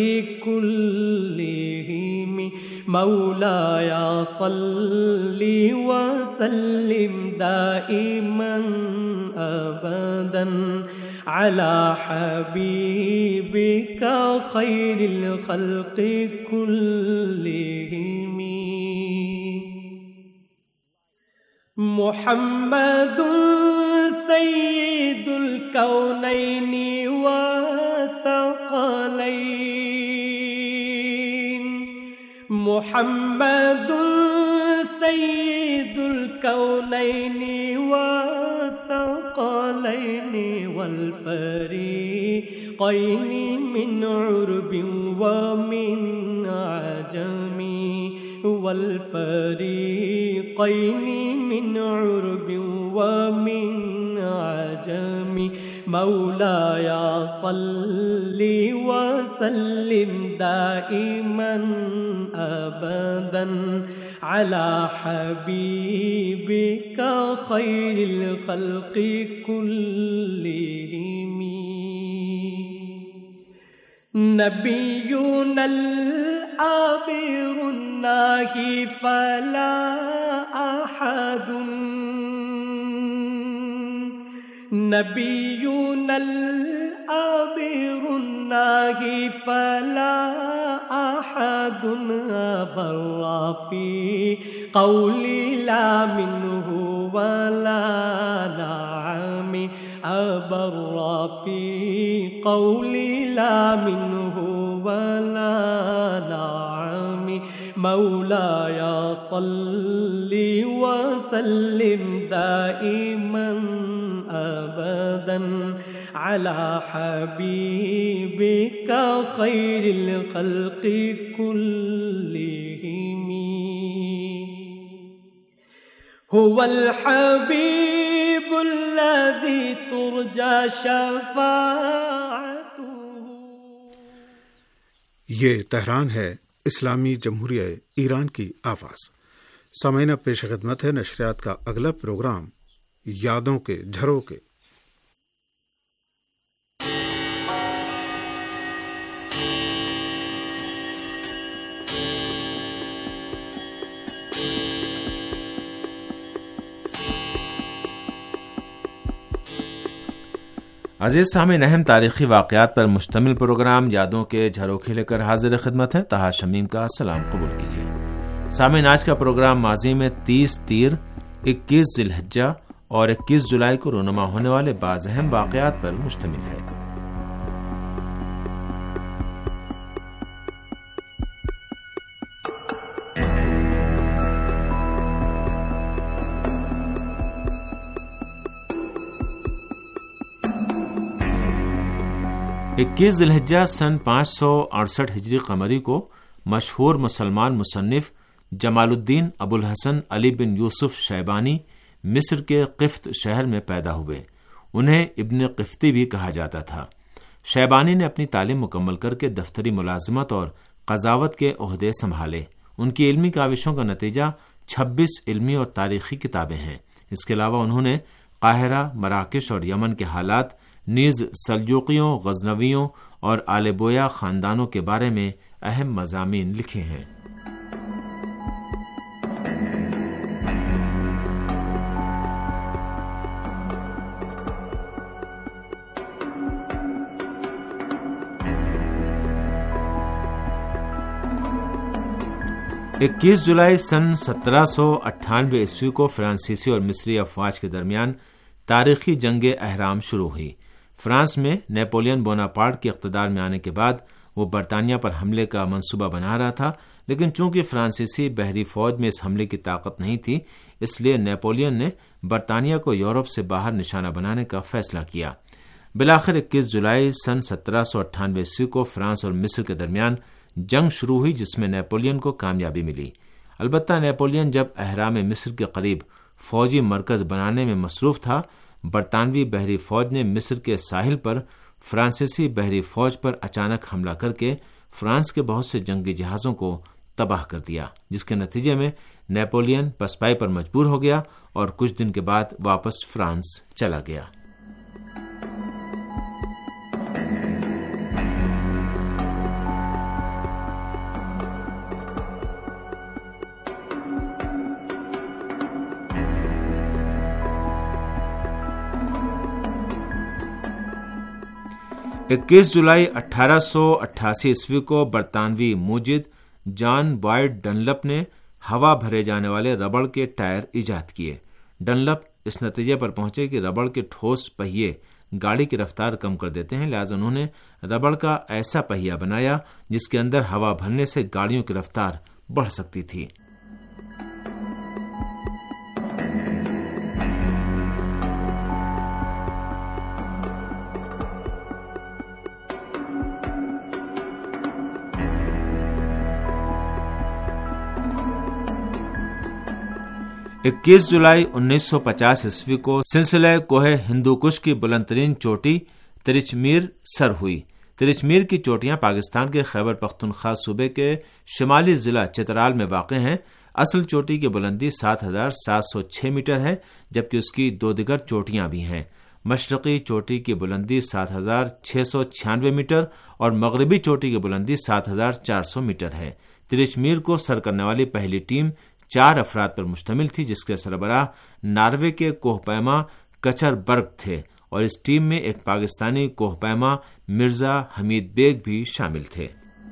كلهم. مولایا صلی وسلم دائما ابدا على حبيبك خير الخلق كلهم. محمد سيد الكونين والثقلين. محمد سيد الكونين والثقلين والفريقين من عرب ومن عجم. والفريقين من عرب ومن عجم. مولایا صل وسلم دائما ابدا على حبيبك خير الخلق كلهم. نبينا الآخر الناهي فلا أحد. نبينا الآخر الناهي فلا أحد أبر في قولي لا منه ولا نعم. أبر في قولي لا منه ولا نعم. مولایا صل وسلم دائما ابدا على حبيبك خير الخلق كلهم. هو الحبيب الذي ترجى شفاعته. یہ تہران ہے اسلامی جمہوریہ ایران کی آواز. سامعین، اب پیش خدمت ہے نشریات کا اگلا پروگرام یادوں کے جھروکے. عزیز سامعین، اہم تاریخی واقعات پر مشتمل پروگرام یادوں کے جھروکے لے کر حاضر خدمت ہے. طہا شمیم کا سلام قبول کیجیے. سامعین، آج کا پروگرام ماضی میں 30 تیر، 21 ذی الحجہ اور 21 جولائی کو رونما ہونے والے بعض اہم واقعات پر مشتمل ہے. اکیس ذی الحجہ سن 568 ہجری قمری کو مشہور مسلمان مصنف جمال الدین ابو الحسن علی بن یوسف شیبانی مصر کے قفط شہر میں پیدا ہوئے. انہیں ابن قفطی بھی کہا جاتا تھا. شیبانی نے اپنی تعلیم مکمل کر کے دفتری ملازمت اور قضاوت کے عہدے سنبھالے. ان کی علمی کاوشوں کا نتیجہ 26 علمی اور تاریخی کتابیں ہیں. اس کے علاوہ انہوں نے قاہرہ، مراکش اور یمن کے حالات، نیز سلجوقیوں، غزنویوں اور آل بویا خاندانوں کے بارے میں اہم مضامین لکھے ہیں۔ 21 جولائی سن 1798 عیسوی کو فرانسیسی اور مصری افواج کے درمیان تاریخی جنگ اہرام شروع ہوئی۔ فرانس میں نیپولین بوناپارٹ کے اقتدار میں آنے کے بعد وہ برطانیہ پر حملے کا منصوبہ بنا رہا تھا، لیکن چونکہ فرانسیسی بحری فوج میں اس حملے کی طاقت نہیں تھی، اس لیے نیپولین نے برطانیہ کو یورپ سے باہر نشانہ بنانے کا فیصلہ کیا۔ بالآخر 21 جولائی سن 1798 عیسوی کو فرانس اور مصر کے درمیان جنگ شروع ہوئی، جس میں نیپولین کو کامیابی ملی۔ البتہ نیپولین جب اہرام مصر کے قریب فوجی مرکز بنانے میں مصروف تھا، برطانوی بحری فوج نے مصر کے ساحل پر فرانسیسی بحری فوج پر اچانک حملہ کر کے فرانس کے بہت سے جنگی جہازوں کو تباہ کر دیا، جس کے نتیجے میں نیپولین پسپائی پر مجبور ہو گیا اور کچھ دن کے بعد واپس فرانس چلا گیا۔ اکیس جولائی 1888 عیسوی کو برطانوی موجد جان بوائڈ ڈنلپ نے ہوا بھرے جانے والے ربڑ کے ٹائر ایجاد کیے۔ ڈنلپ اس نتیجے پر پہنچے کہ ربڑ کے ٹھوس پہیے گاڑی کی رفتار کم کر دیتے ہیں، لہذا انہوں نے ربڑ کا ایسا پہیہ بنایا جس کے اندر ہوا بھرنے سے گاڑیوں کی رفتار بڑھ سکتی تھی۔ اکیس جولائی 1950 عیسوی کو سلسلہ کوہ ہندو کش کی بلند ترین چوٹی ترچمیر سر ہوئی۔ ترچمیر کی چوٹیاں پاکستان کے خیبر پختونخوا صوبے کے شمالی ضلع چترال میں واقع ہیں۔ اصل چوٹی کی بلندی 7,706 میٹر ہے، جبکہ اس کی دو دیگر چوٹیاں بھی ہیں۔ مشرقی چوٹی کی بلندی 7,696 میٹر اور مغربی چوٹی کی بلندی 7,400 میٹر ہے۔ ترچمیر کو سر کرنے والی پہلی ٹیم 4 افراد پر مشتمل تھی، جس کے سربراہ ناروے کے کوہ پیما کچر برگ تھے، اور اس ٹیم میں ایک پاکستانی کوہ پیما مرزا حمید بیگ بھی شامل تھے۔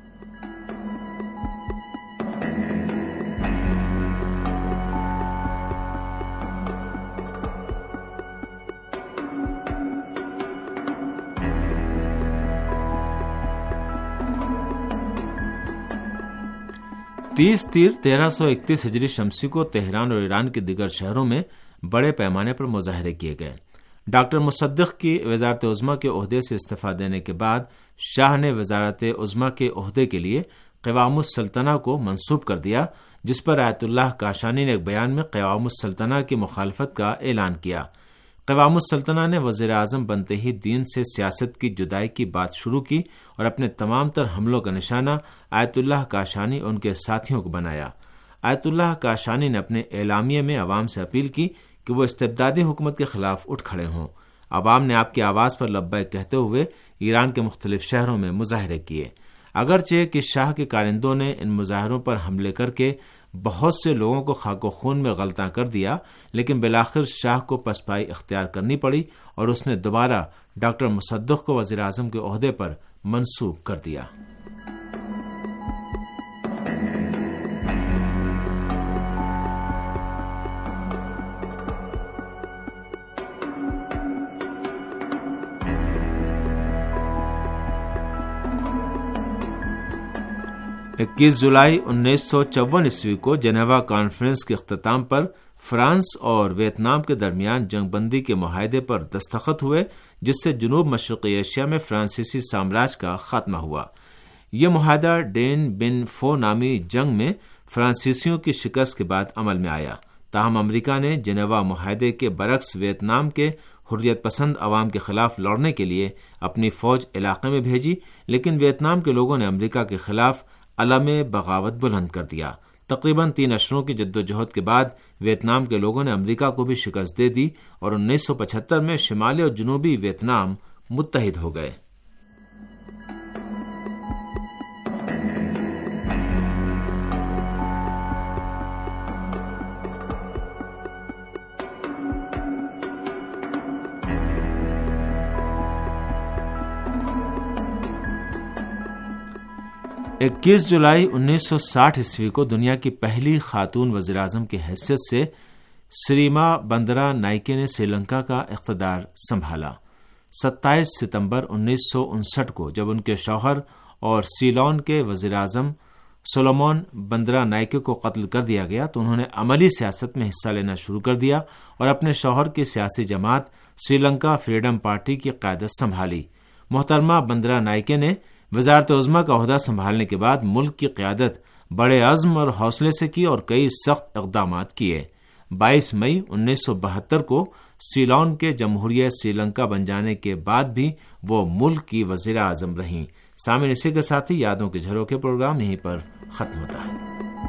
تیر 1331 ہجری شمسی کو تہران اور ایران کے دیگر شہروں میں بڑے پیمانے پر مظاہرے کیے گئے۔ ڈاکٹر مصدق کی وزارت عظمیٰ کے عہدے سے استعفیٰ دینے کے بعد شاہ نے وزارت عظمیٰ کے عہدے کے لیے قوام السلطنہ کو منصوب کر دیا، جس پر آیت اللہ کاشانی نے ایک بیان میں قوام السلطنہ کی مخالفت کا اعلان کیا۔ قوام السلطنہ نے وزیر اعظم بنتے ہی دین سے سیاست کی جدائی کی بات شروع کی اور اپنے تمام تر حملوں کا نشانہ آیت اللہ کاشانی اور ان کے ساتھیوں کو بنایا۔ آیت اللہ کاشانی نے اپنے اعلامیے میں عوام سے اپیل کی کہ وہ استبدادی حکومت کے خلاف اٹھ کھڑے ہوں۔ عوام نے آپ کی آواز پر لبیک کہتے ہوئے ایران کے مختلف شہروں میں مظاہرے کیے۔ اگرچہ کہ شاہ کے کارندوں نے ان مظاہروں پر حملے کر کے بہت سے لوگوں کو خاک و خون میں غلطاں کر دیا، لیکن بالآخر شاہ کو پسپائی اختیار کرنی پڑی اور اس نے دوبارہ ڈاکٹر مصدق کو وزیر اعظم کے عہدے پر منصوب کر دیا۔ اکیس جولائی 1954 عیسوی کو جنیوا کانفرنس کے اختتام پر فرانس اور ویتنام کے درمیان جنگ بندی کے معاہدے پر دستخط ہوئے، جس سے جنوب مشرقی ایشیا میں فرانسیسی سامراج کا خاتمہ ہوا۔ یہ معاہدہ ڈین بن فو نامی جنگ میں فرانسیسیوں کی شکست کے بعد عمل میں آیا۔ تاہم امریکہ نے جنیوا معاہدے کے برعکس ویتنام کے حریت پسند عوام کے خلاف لڑنے کے لیے اپنی فوج علاقے میں بھیجی، لیکن ویتنام کے لوگوں نے امریکہ کے خلاف علم بغاوت بلند کر دیا۔ تقریباً 3 اشروں کی جدوجہد کے بعد ویتنام کے لوگوں نے امریکہ کو بھی شکست دے دی اور 1975 میں شمالی اور جنوبی ویتنام متحد ہو گئے۔ 21 جولائی 1960 عیسوی کو دنیا کی پہلی خاتون وزیر اعظم کی حیثیت سے سریما بندرا نائکے نے سری لنکا کا اقتدار سنبھالا۔ 27 ستمبر 1959 کو جب ان کے شوہر اور سیلون کے وزیر اعظم سولومون بندرا نائکے کو قتل کر دیا گیا تو انہوں نے عملی سیاست میں حصہ لینا شروع کر دیا اور اپنے شوہر کی سیاسی جماعت سری لنکا فریڈم پارٹی کی قیادت سنبھالی۔ محترمہ بندرا نائکے نے وزارت عظمیٰ کا عہدہ سنبھالنے کے بعد ملک کی قیادت بڑے عزم اور حوصلے سے کی اور کئی سخت اقدامات کیے۔ 22 مئی 1972 کو سیلون کے جمہوریہ سری لنکا بن جانے کے بعد بھی وہ ملک کی وزیر اعظم رہیں۔ سامعین، اسی کے ساتھ ہی یادوں کے جھروکے پروگرام یہیں پر ختم ہوتا ہے۔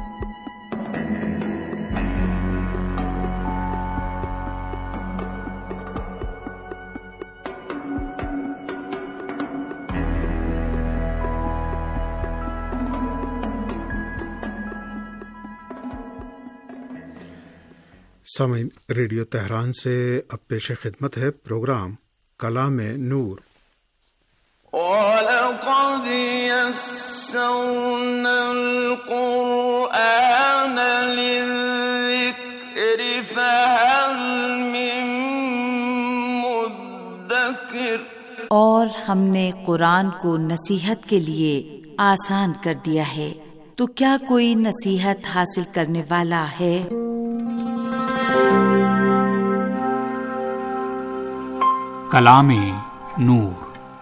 سامعین، ریڈیو تہران سے اب پیش خدمت ہے پروگرام کلام نور۔ وَلَقَدْ يَسَّرْنَا الْقُرْآنَ لِلذِّكْرِ فَهَلْ مِن مُّدَّكِرٍ، اور ہم نے قرآن کو نصیحت کے لیے آسان کر دیا ہے، تو کیا کوئی نصیحت حاصل کرنے والا ہے؟ کلام نور۔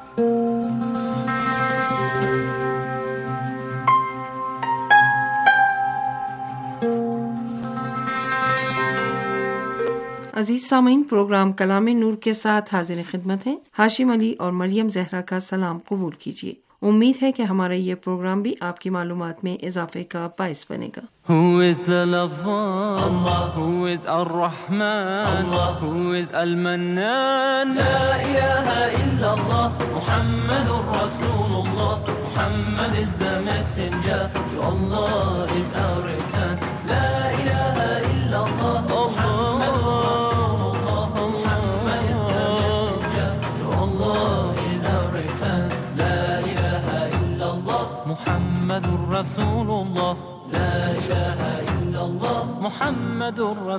عزیز سامعین، پروگرام کلام نور کے ساتھ حاضر خدمت ہیں۔ ہاشم علی اور مریم زہرا کا سلام قبول کیجیے۔ امید ہے کہ ہمارا یہ پروگرام بھی آپ کی معلومات میں اضافے کا باعث بنے گا۔ Who is the Lafan? Allah. Who is Ar-Rahman? Allah. Who is Al-Mannan? La ilaha illallah, Muhammadur Rasulullah. Muhammad is the messenger, to Allah is our return. La ilaha illallah, Muhammadur Rasulullah. Muhammad is the messenger, to Allah is our return. La ilaha illallah, Muhammadur Rasulullah. لا الہ الا اللہ محمد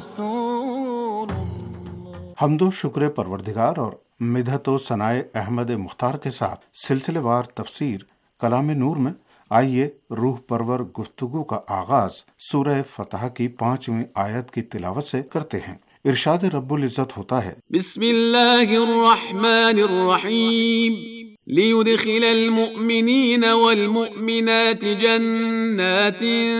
الرسول۔ حمد و شکر پروردگار اور مدحت و ثناء احمد مختار کے ساتھ سلسلے وار تفسیر کلام نور میں آئیے روح پرور گفتگو کا آغاز سورہ فتح کی 5ویں آیت کی تلاوت سے کرتے ہیں۔ ارشاد رب العزت ہوتا ہے، بسم اللہ الرحمن الرحیم، ليدخل المؤمنين والمؤمنات جنات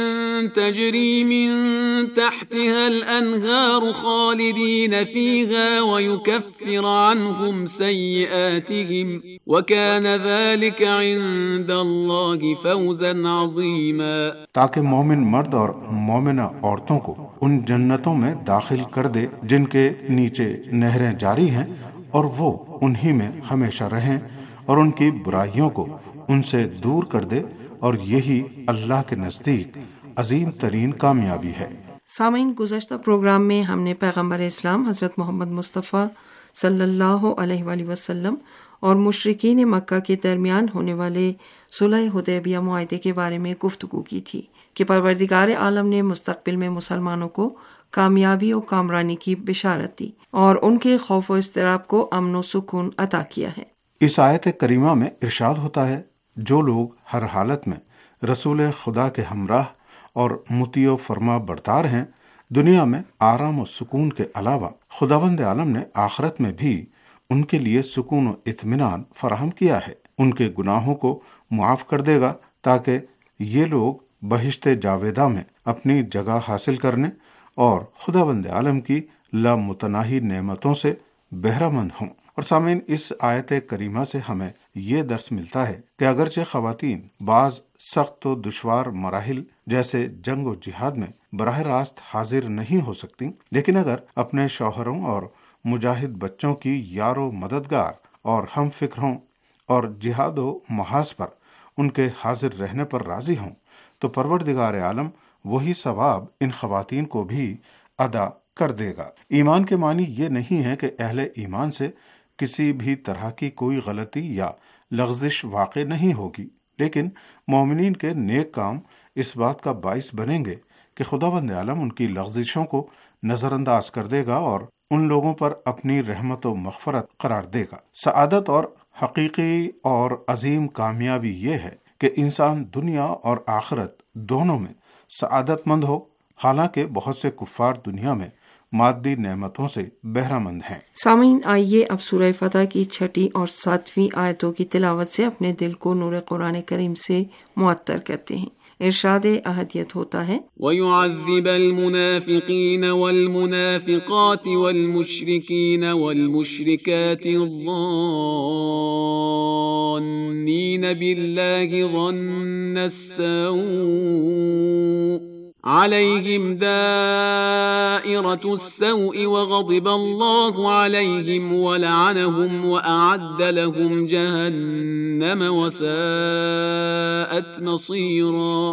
تجري من تحتها الأنهار خالدين فيها ويكفر عنهم سيئاتهم وكان ذلك عند الله فوزا عظيما، تاکہ مومن مرد اور مومنہ عورتوں کو ان جنتوں میں داخل کر دے جن کے نیچے نہریں جاری ہیں اور وہ انہی میں ہمیشہ رہیں، اور ان کی برائیوں کو ان سے دور کر دے، اور یہی اللہ کے نزدیک عظیم ترین کامیابی ہے۔ سامعین، گزشتہ پروگرام میں ہم نے پیغمبر اسلام حضرت محمد مصطفیٰ صلی اللہ علیہ وآلہ وسلم اور مشرکین مکہ کے درمیان ہونے والے صلح حدیبیہ معاہدے کے بارے میں گفتگو کی تھی کہ پروردگار عالم نے مستقبل میں مسلمانوں کو کامیابی و کامرانی کی بشارت دی اور ان کے خوف و اضطراب کو امن و سکون عطا کیا ہے۔ اس آیت کریمہ میں ارشاد ہوتا ہے، جو لوگ ہر حالت میں رسول خدا کے ہمراہ اور مطیع و فرما بردار ہیں، دنیا میں آرام و سکون کے علاوہ خداوند عالم نے آخرت میں بھی ان کے لیے سکون و اطمینان فراہم کیا ہے، ان کے گناہوں کو معاف کر دے گا تاکہ یہ لوگ بہشت جاویدہ میں اپنی جگہ حاصل کرنے اور خداوند عالم کی لامتناہی نعمتوں سے بہرہ مند ہوں۔ اور سامعین، اس آیت کریمہ سے ہمیں یہ درس ملتا ہے کہ اگرچہ خواتین بعض سخت و دشوار مراحل جیسے جنگ و جہاد میں براہ راست حاضر نہیں ہو سکتی، لیکن اگر اپنے شوہروں اور مجاہد بچوں کی یار و مددگار اور ہم فکروں اور جہاد و محاذ پر ان کے حاضر رہنے پر راضی ہوں تو پروردگار عالم وہی ثواب ان خواتین کو بھی ادا کر دے گا۔ ایمان کے معنی یہ نہیں ہے کہ اہل ایمان سے کسی بھی طرح کی کوئی غلطی یا لغزش واقع نہیں ہوگی، لیکن مومنین کے نیک کام اس بات کا باعث بنیں گے کہ خداوند عالم ان کی لغزشوں کو نظر انداز کر دے گا اور ان لوگوں پر اپنی رحمت و مغفرت قرار دے گا۔ سعادت اور حقیقی اور عظیم کامیابی یہ ہے کہ انسان دنیا اور آخرت دونوں میں سعادت مند ہو، حالانکہ بہت سے کفار دنیا میں مادی نعمتوں سے بہرہ مند ہیں۔ سامعین، آئیے اب سورہ فتح کی 6 اور 7 آیتوں کی تلاوت سے اپنے دل کو نور قرآن کریم سے معطر کرتے ہیں۔ ارشاد احدیت ہوتا ہے، وَيُعَذِّبَ الْمُنَافِقِينَ وَالْمُنَافِقَاتِ وَالْمُشْرِكِينَ وَالْمُشْرِكَاتِ الظَّانِّينَ بِاللَّهِ ظَنَّ السَّوْءِ عَلَيْهِمْ دَائِرَةُ السَّوْءِ وَغَضِبَ اللَّهُ عَلَيْهِمْ وَلَعَنَهُمْ وَأَعَدَّ لَهُمْ جَهَنَّمَ وَسَاءَتْ مَصِيرًا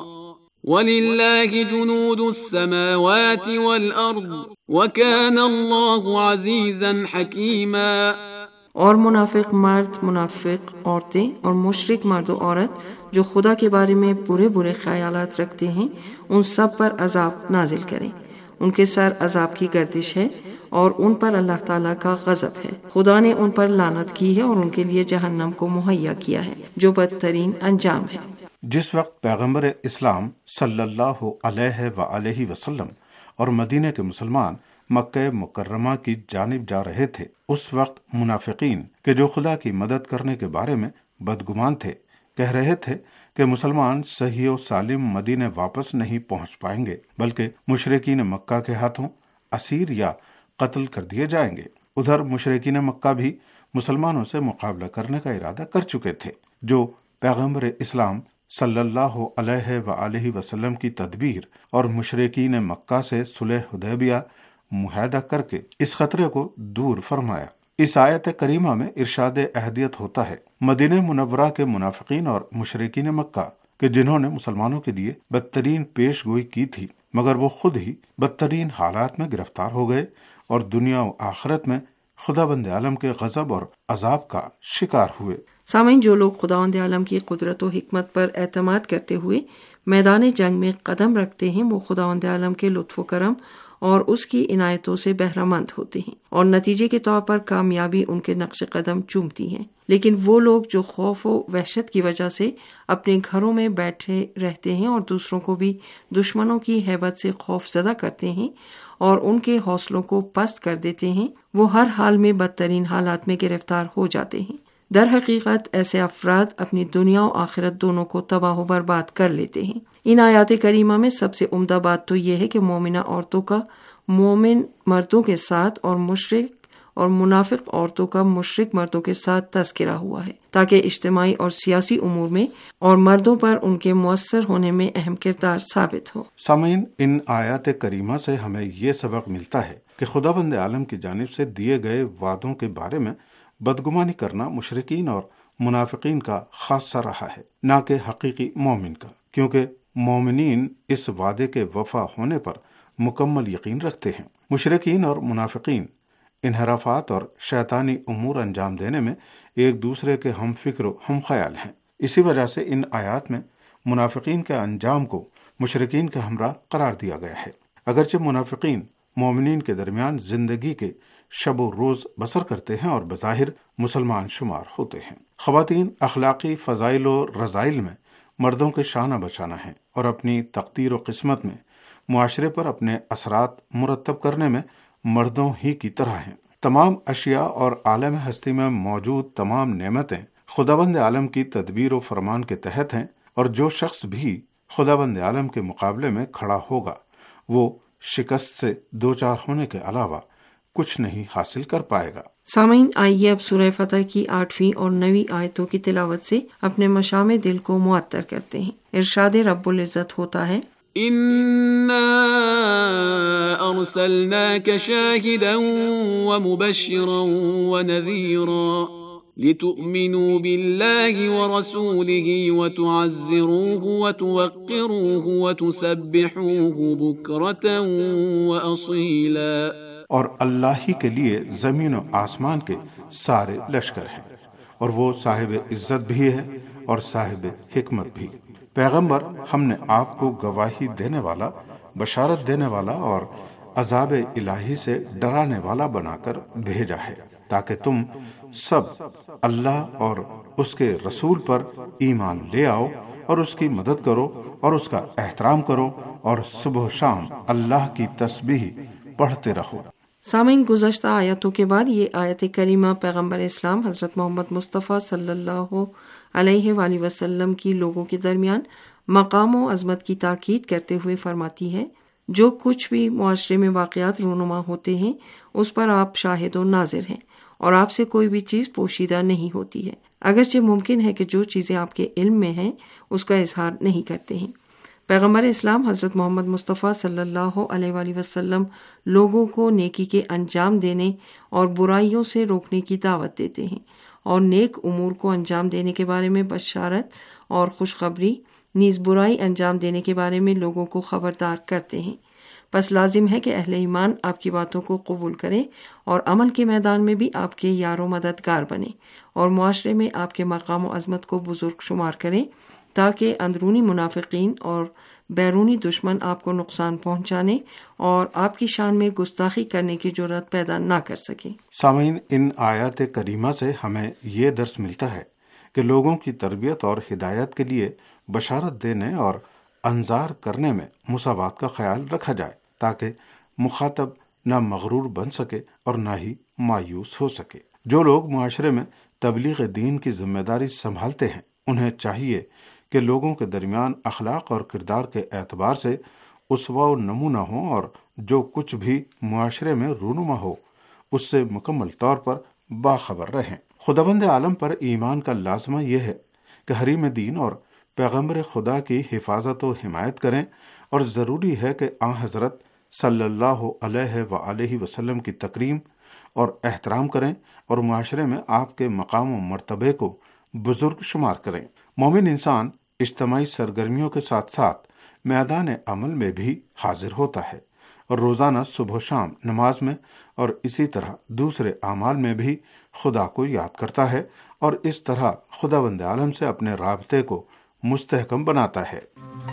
وَلِلَّهِ جُنُودُ السَّمَاوَاتِ وَالْأَرْضِ وَكَانَ اللَّهُ عَزِيزًا حَكِيمًا۔ اور منافق مرد، منافق عورتیں اور مشرک مرد و عورت جو خدا کے بارے میں برے خیالات رکھتے ہیں، ان سب پر عذاب نازل کریں۔ ان کے سر عذاب کی گردش ہے اور ان پر اللہ تعالیٰ کا غضب ہے۔ خدا نے ان پر لعنت کی ہے اور ان کے لیے جہنم کو مہیا کیا ہے جو بدترین انجام ہے۔ جس وقت پیغمبر اسلام صلی اللہ علیہ وآلہ وسلم اور مدینہ کے مسلمان مکہ مکرمہ کی جانب جا رہے تھے، اس وقت منافقین کہ جو خدا کی مدد کرنے کے بارے میں بدگمان تھے کہہ رہے تھے کہ مسلمان صحیح و سالم مدینہ واپس نہیں پہنچ پائیں گے، بلکہ مشرکین مکہ کے ہاتھوں اسیر یا قتل کر دیے جائیں گے۔ ادھر مشرکین مکہ بھی مسلمانوں سے مقابلہ کرنے کا ارادہ کر چکے تھے، جو پیغمبر اسلام صلی اللہ علیہ وآلہ وسلم کی تدبیر اور مشرکین مکہ سے صلح حدیبیہ معاہدہ کر کے اس خطرے کو دور فرمایا۔ اس آیت کریمہ میں ارشاد احدیت ہوتا ہے، مدینہ منورہ کے منافقین اور مشرکین مکہ کہ جنہوں نے مسلمانوں کے لیے بدترین پیش گوئی کی تھی، مگر وہ خود ہی بدترین حالات میں گرفتار ہو گئے اور دنیا و آخرت میں خداوند عالم کے غضب اور عذاب کا شکار ہوئے۔ سامعین، جو لوگ خداوند عالم کی قدرت و حکمت پر اعتماد کرتے ہوئے میدان جنگ میں قدم رکھتے ہیں، وہ خداوند عالم کے لطف و کرم اور اس کی عنایتوں سے بہرہ مند ہوتے ہیں اور نتیجے کے طور پر کامیابی ان کے نقش قدم چومتی ہیں۔ لیکن وہ لوگ جو خوف و وحشت کی وجہ سے اپنے گھروں میں بیٹھے رہتے ہیں اور دوسروں کو بھی دشمنوں کی ہیبت سے خوف زدہ کرتے ہیں اور ان کے حوصلوں کو پست کر دیتے ہیں، وہ ہر حال میں بدترین حالات میں گرفتار ہو جاتے ہیں۔ در حقیقت ایسے افراد اپنی دنیا و آخرت دونوں کو تباہ و برباد کر لیتے ہیں۔ ان آیات کریمہ میں سب سے عمدہ بات تو یہ ہے کہ مومنہ عورتوں کا مومن مردوں کے ساتھ اور مشرک اور منافق عورتوں کا مشرک مردوں کے ساتھ تذکرہ ہوا ہے، تاکہ اجتماعی اور سیاسی امور میں اور مردوں پر ان کے مؤثر ہونے میں اہم کردار ثابت ہو۔ سامعین، ان آیات کریمہ سے ہمیں یہ سبق ملتا ہے کہ خداوند عالم کی جانب سے دیے گئے وعدوں کے بارے میں بدگمانی کرنا مشرکین اور منافقین کا خاصہ رہا ہے، نہ کہ حقیقی مومن کا، کیونکہ مومنین اس وعدے کے وفا ہونے پر مکمل یقین رکھتے ہیں۔ مشرکین اور منافقین انحرافات اور شیطانی امور انجام دینے میں ایک دوسرے کے ہم فکر و ہم خیال ہیں۔ اسی وجہ سے ان آیات میں منافقین کے انجام کو مشرکین کے ہمراہ قرار دیا گیا ہے، اگرچہ منافقین مومنین کے درمیان زندگی کے شب و روز بسر کرتے ہیں اور بظاہر مسلمان شمار ہوتے ہیں۔ خواتین اخلاقی فضائل و رذائل میں مردوں کے شانہ بشانہ ہیں اور اپنی تقدیر و قسمت میں معاشرے پر اپنے اثرات مرتب کرنے میں مردوں ہی کی طرح ہیں۔ تمام اشیاء اور عالم ہستی میں موجود تمام نعمتیں خداوند عالم کی تدبیر و فرمان کے تحت ہیں، اور جو شخص بھی خداوند عالم کے مقابلے میں کھڑا ہوگا وہ شکست سے دوچار ہونے کے علاوہ کچھ نہیں حاصل کر پائے گا۔ سامعین، آئیے اب سورہ فتح کی 8ویں اور 9ویں آیتوں کی تلاوت سے اپنے مشام دل کو معطر کرتے ہیں۔ ارشاد رب العزت ہوتا ہے، إِنَّا أَرْسَلْنَاكَ شَاهِدًا وَمُبَشِّرًا وَنَذِيرًا لتؤمنوا بالله ورسوله وتعزروه وتوقروه وتسبحوه بكرة وأصيلا. اور اللہ ہی کے لیے زمین و آسمان کے سارے لشکر ہیں، اور وہ صاحب عزت بھی ہے اور صاحب حکمت بھی. پیغمبر ہم نے آپ کو گواہی دینے والا، بشارت دینے والا اور عذاب الہی سے ڈرانے والا بنا کر بھیجا ہے تاکہ تم سب اللہ اور اس کے رسول پر ایمان لے آؤ اور اس کی مدد کرو اور اس کا احترام کرو اور صبح و شام اللہ کی تسبیح پڑھتے رہو. سامعین، گزشتہ آیتوں کے بعد یہ آیت کریمہ پیغمبر اسلام حضرت محمد مصطفیٰ صلی اللہ علیہ وآلہ وسلم کی لوگوں کے درمیان مقام و عظمت کی تاکید کرتے ہوئے فرماتی ہے، جو کچھ بھی معاشرے میں واقعات رونما ہوتے ہیں اس پر آپ شاہد و ناظر ہیں، اور آپ سے کوئی بھی چیز پوشیدہ نہیں ہوتی ہے، اگرچہ ممکن ہے کہ جو چیزیں آپ کے علم میں ہیں اس کا اظہار نہیں کرتے ہیں. پیغمبر اسلام حضرت محمد مصطفیٰ صلی اللہ علیہ وآلہ وسلم لوگوں کو نیکی کے انجام دینے اور برائیوں سے روکنے کی دعوت دیتے ہیں، اور نیک امور کو انجام دینے کے بارے میں بشارت اور خوشخبری، نیز برائی انجام دینے کے بارے میں لوگوں کو خبردار کرتے ہیں. بس لازم ہے کہ اہل ایمان آپ کی باتوں کو قبول کریں اور عمل کے میدان میں بھی آپ کے یار و مددگار بنیں، اور معاشرے میں آپ کے مقام و عظمت کو بزرگ شمار کریں، تاکہ اندرونی منافقین اور بیرونی دشمن آپ کو نقصان پہنچانے اور آپ کی شان میں گستاخی کرنے کی جرات پیدا نہ کر سکیں. سامعین، ان آیات کریمہ سے ہمیں یہ درس ملتا ہے کہ لوگوں کی تربیت اور ہدایت کے لیے بشارت دینے اور انذار کرنے میں مساوات کا خیال رکھا جائے تاکہ مخاطب نہ مغرور بن سکے اور نہ ہی مایوس ہو سکے. جو لوگ معاشرے میں تبلیغ دین کی ذمہ داری سنبھالتے ہیں انہیں چاہیے کہ لوگوں کے درمیان اخلاق اور کردار کے اعتبار سے اسوہ و نمونہ ہوں، اور جو کچھ بھی معاشرے میں رونما ہو اس سے مکمل طور پر باخبر رہیں. خداوند عالم پر ایمان کا لازمہ یہ ہے کہ حریم دین اور پیغمبر خدا کی حفاظت و حمایت کریں، اور ضروری ہے کہ آن حضرت صلی اللہ علیہ وآلہ وسلم کی تکریم اور احترام کریں اور معاشرے میں آپ کے مقام و مرتبے کو بزرگ شمار کریں. مومن انسان اجتماعی سرگرمیوں کے ساتھ ساتھ میدان عمل میں بھی حاضر ہوتا ہے، اور روزانہ صبح و شام نماز میں اور اسی طرح دوسرے اعمال میں بھی خدا کو یاد کرتا ہے، اور اس طرح خداوند عالم سے اپنے رابطے کو مستحکم بناتا ہے.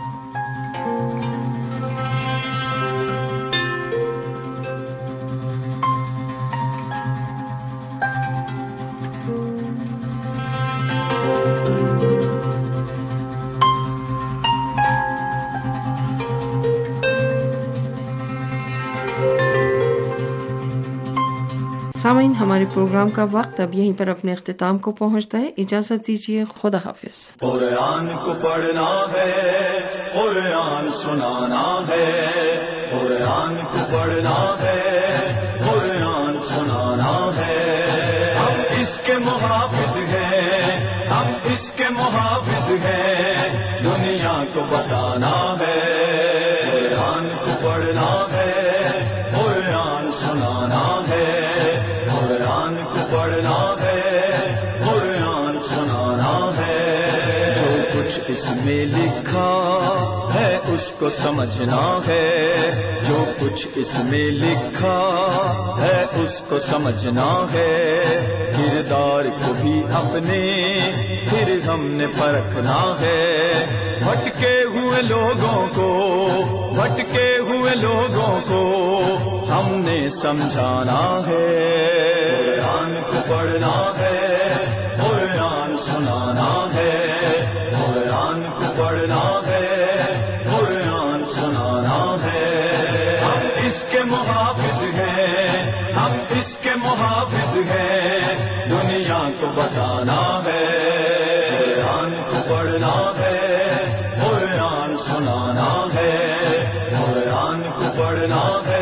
سامعین، ہمارے پروگرام کا وقت اب یہیں پر اپنے اختتام کو پہنچتا ہے. اجازت دیجیے، خدا حافظ. قرآن کو پڑھنا ہے، قرآن سنانا ہے، قرآن کو پڑھنا ہے، قرآن سنانا ہے. ہم اس کے محافظ ہیں، ہم اس کے محافظ ہیں، دنیا کو بتانا ہے. قرآن کو پڑھنا ہے، قرآن سنانا ہے، قرآن کو پڑھنا ہے، قرآن سنانا ہے. جو کچھ اس میں لکھا ہے اس کو سمجھنا ہے، جو کچھ اس میں لکھا ہے اس کو سمجھنا ہے. کردار کو بھی اپنے پھر ہم نے پرکھنا ہے. بھٹکے ہوئے لوگوں کو، بھٹکے ہوئے لوگوں کو ہم نے سمجھانا ہے. قرآن کو پڑھنا ہے، قرآن سنانا ہے، قرآن کو پڑھنا ہے، قرآن سنانا ہے. ہم اس کے محافظ ہیں، ہم اس کے محافظ ہیں، دنیا کو بتانا ہے. قرآن کو پڑھنا ہے، قرآن سنانا ہے، قرآن کو پڑھنا ہے.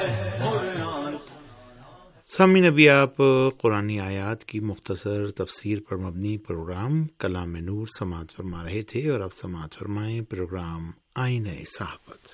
سامعین، ابھی آپ قرآنی آیات کی مختصر تفسیر پر مبنی پروگرام کلام نور سماعت فرما رہے تھے، اور اب سماعت فرمائیں پروگرام آئینہ صحافت.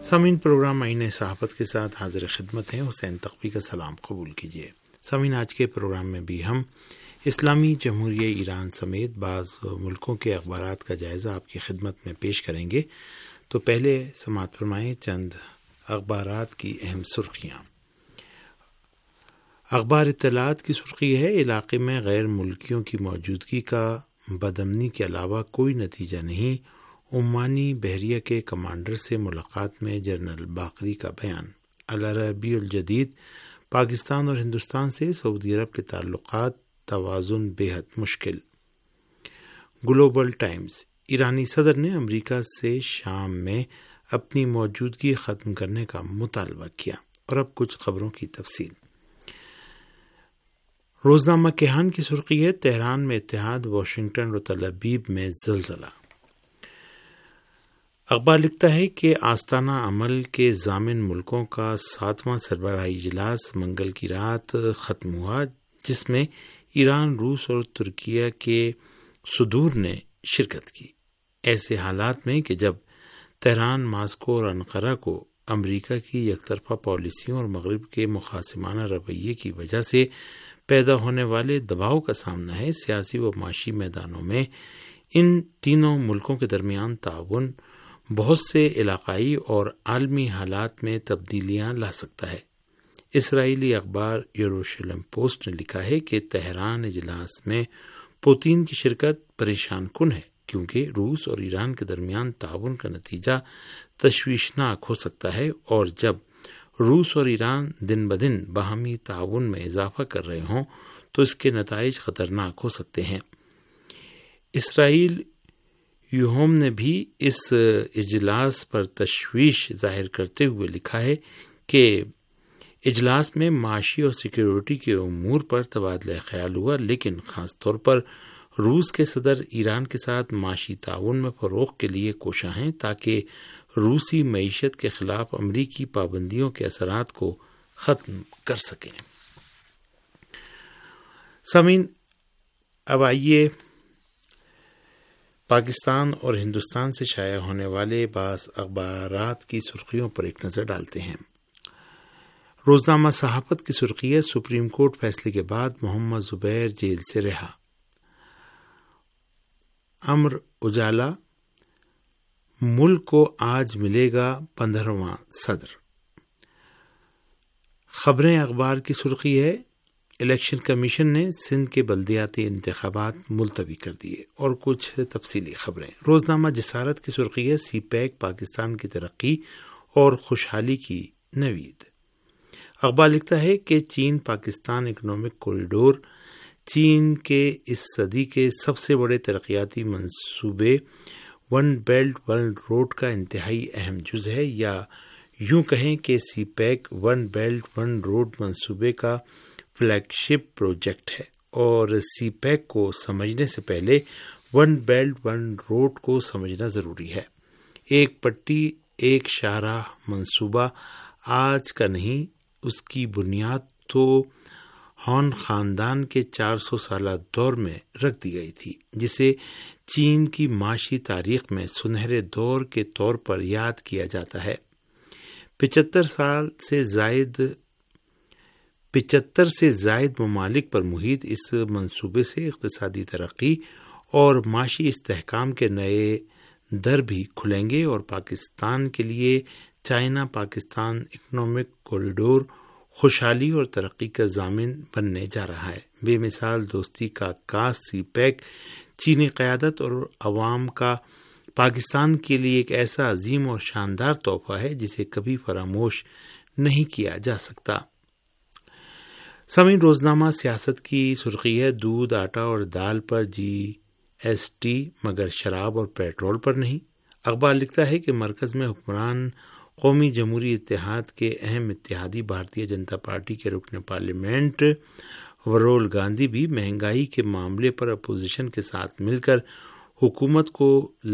سامعین، پروگرام آئین صحافت کے ساتھ حاضر خدمت ہیں حسین تقوی کا سلام قبول کیجیے۔ سامعین، آج کے پروگرام میں بھی ہم اسلامی جمہوریہ ایران سمیت بعض ملکوں کے اخبارات کا جائزہ آپ کی خدمت میں پیش کریں گے۔ تو پہلے سماعت فرمائیں چند اخبارات کی اہم سرخیاں۔ اخبار اطلاعات کی سرخی ہے، علاقے میں غیر ملکیوں کی موجودگی کا بدامنی کے علاوہ کوئی نتیجہ نہیں، عمانی بحریہ کے کمانڈر سے ملاقات میں جنرل باقری کا بیان۔ العربی الجدید، پاکستان اور ہندوستان سے سعودی عرب کے تعلقات توازن بے حد مشکل۔ گلوبل ٹائمز، ایرانی صدر نے امریکہ سے شام میں اپنی موجودگی ختم کرنے کا مطالبہ کیا۔ اور اب کچھ خبروں کی تفصیل۔ روزنامہ کیہان کی سرخی ہے، تہران میں اتحاد، واشنگٹن اور تل ابیب میں زلزلہ۔ اخبار لکھتا ہے کہ آستانہ عمل کے ضامن ملکوں کا 7واں سربراہی اجلاس منگل کی رات ختم ہوا، جس میں ایران، روس اور ترکیہ کے صدور نے شرکت کی۔ ایسے حالات میں کہ جب تہران، ماسکو اور انقرہ کو امریکہ کی یک طرفہ پالیسیوں اور مغرب کے مخاصمانہ رویے کی وجہ سے پیدا ہونے والے دباؤ کا سامنا ہے، سیاسی و معاشی میدانوں میں ان تینوں ملکوں کے درمیان تعاون بہت سے علاقائی اور عالمی حالات میں تبدیلیاں لا سکتا ہے۔ اسرائیلی اخبار یروشلم پوسٹ نے لکھا ہے کہ تہران اجلاس میں پوتین کی شرکت پریشان کن ہے، کیونکہ روس اور ایران کے درمیان تعاون کا نتیجہ تشویشناک ہو سکتا ہے، اور جب روس اور ایران دن بدن باہمی تعاون میں اضافہ کر رہے ہوں تو اس کے نتائج خطرناک ہو سکتے ہیں۔ اسرائیل یوہوم نے بھی اس اجلاس پر تشویش ظاہر کرتے ہوئے لکھا ہے کہ اجلاس میں معاشی اور سیکیورٹی کے امور پر تبادلہ خیال ہوا، لیکن خاص طور پر روس کے صدر ایران کے ساتھ معاشی تعاون میں فروغ کے لیے کوشاں ہیں تاکہ روسی معیشت کے خلاف امریکی پابندیوں کے اثرات کو ختم کر سکیں۔ سامعین، اب آئیے پاکستان اور ہندوستان سے شائع ہونے والے بعض اخبارات کی سرخیوں پر ایک نظر ڈالتے ہیں۔ روزنامہ صحافت کی سرخی ہے، سپریم کورٹ فیصلے کے بعد محمد زبیر جیل سے رہا۔ امر اجالا، ملک کو آج ملے گا 15واں صدر۔ خبریں اخبار کی سرخی ہے، الیکشن کمیشن نے سندھ کے بلدیاتی انتخابات ملتوی کر دیے۔ اور کچھ تفصیلی خبریں۔ روزنامہ جسارت کی سرخی ہے، سی پیک پاکستان کی ترقی اور خوشحالی کی نوید۔ اخبار لکھتا ہے کہ چین پاکستان اکنامک کوریڈور چین کے اس صدی کے سب سے بڑے ترقیاتی منصوبے ون بیلٹ ون روڈ کا انتہائی اہم جز ہے، یا یوں کہیں کہ CPEC one belt one road منصوبے کا فلیگ شپ پروجیکٹ ہے، اور سی پیک کو سمجھنے سے پہلے ون بیلٹ ون روڈ کو سمجھنا ضروری ہے۔ ایک پٹی ایک شاہراہ منصوبہ آج کا نہیں، اس کی بنیاد تو ہان خاندان کے 400 سالہ دور میں رکھ دی گئی تھی، جسے چین کی معاشی تاریخ میں سنہرے دور کے طور پر یاد کیا جاتا ہے۔ 75 سے زائد ممالک پر محیط اس منصوبے سے اقتصادی ترقی اور معاشی استحکام کے نئے در بھی کھلیں گے، اور پاکستان کے لیے چائنا پاکستان اکنامک کوریڈور خوشحالی اور ترقی کا ضامن بننے جا رہا ہے۔ بے مثال دوستی کا عکاس سی پیک چینی قیادت اور عوام کا پاکستان کے لیے ایک ایسا عظیم اور شاندار تحفہ ہے جسے کبھی فراموش نہیں کیا جا سکتا۔ سامعین، روزنامہ سیاست کی سرخی ہے، دودھ، آٹا اور دال پر GST مگر شراب اور پیٹرول پر نہیں۔ اخبار لکھتا ہے کہ مرکز میں حکمران قومی جمہوری اتحاد کے اہم اتحادی بھارتیہ جنتا پارٹی کے رکن پارلیمنٹ ورول گاندھی بھی مہنگائی کے معاملے پر اپوزیشن کے ساتھ مل کر حکومت کو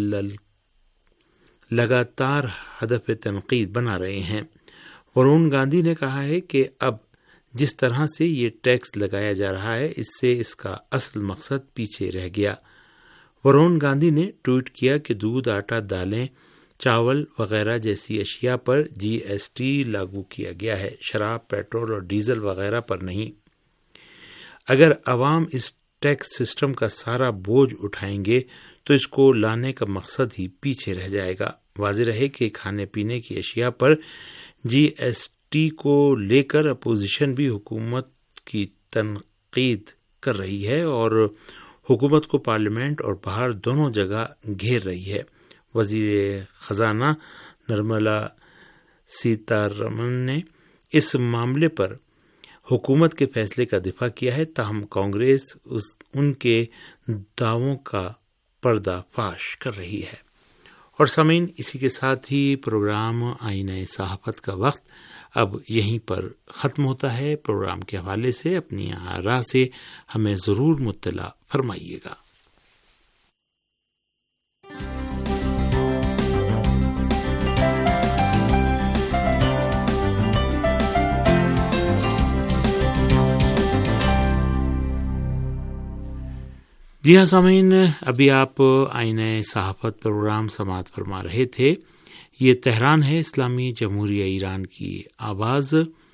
لگاتار ہدف تنقید بنا رہے ہیں۔ ورون گاندھی نے کہا ہے کہ اب جس طرح سے یہ ٹیکس لگایا جا رہا ہے، اس سے اس کا اصل مقصد پیچھے رہ گیا۔ ورون گاندھی نے ٹویٹ کیا کہ دودھ، آٹا، دالیں چاول وغیرہ جیسی اشیاء پر GST لاگو کیا گیا ہے، شراب، پیٹرول اور ڈیزل وغیرہ پر نہیں۔ اگر عوام اس ٹیکس سسٹم کا سارا بوجھ اٹھائیں گے تو اس کو لانے کا مقصد ہی پیچھے رہ جائے گا۔ واضح رہے کہ کھانے پینے کی اشیاء پر GST کو لے کر اپوزیشن بھی حکومت کی تنقید کر رہی ہے اور حکومت کو پارلیمنٹ اور باہر دونوں جگہ گھیر رہی ہے۔ وزیر خزانہ نرملا سیتارمن نے اس معاملے پر حکومت کے فیصلے کا دفاع کیا ہے، تاہم کانگریس ان کے دعووں کا پردہ فاش کر رہی ہے۔ اور سامعین، اسی کے ساتھ ہی پروگرام آئینہ صحافت کا وقت اب یہیں پر ختم ہوتا ہے۔ پروگرام کے حوالے سے اپنی آراء سے ہمیں ضرور مطلع فرمائیے گا۔ جی ہاں سامعین، ابھی آپ آئینہ صحافت پروگرام سماعت فرما رہے تھے۔ یہ تہران ہے، اسلامی جمہوریہ ایران کی آواز۔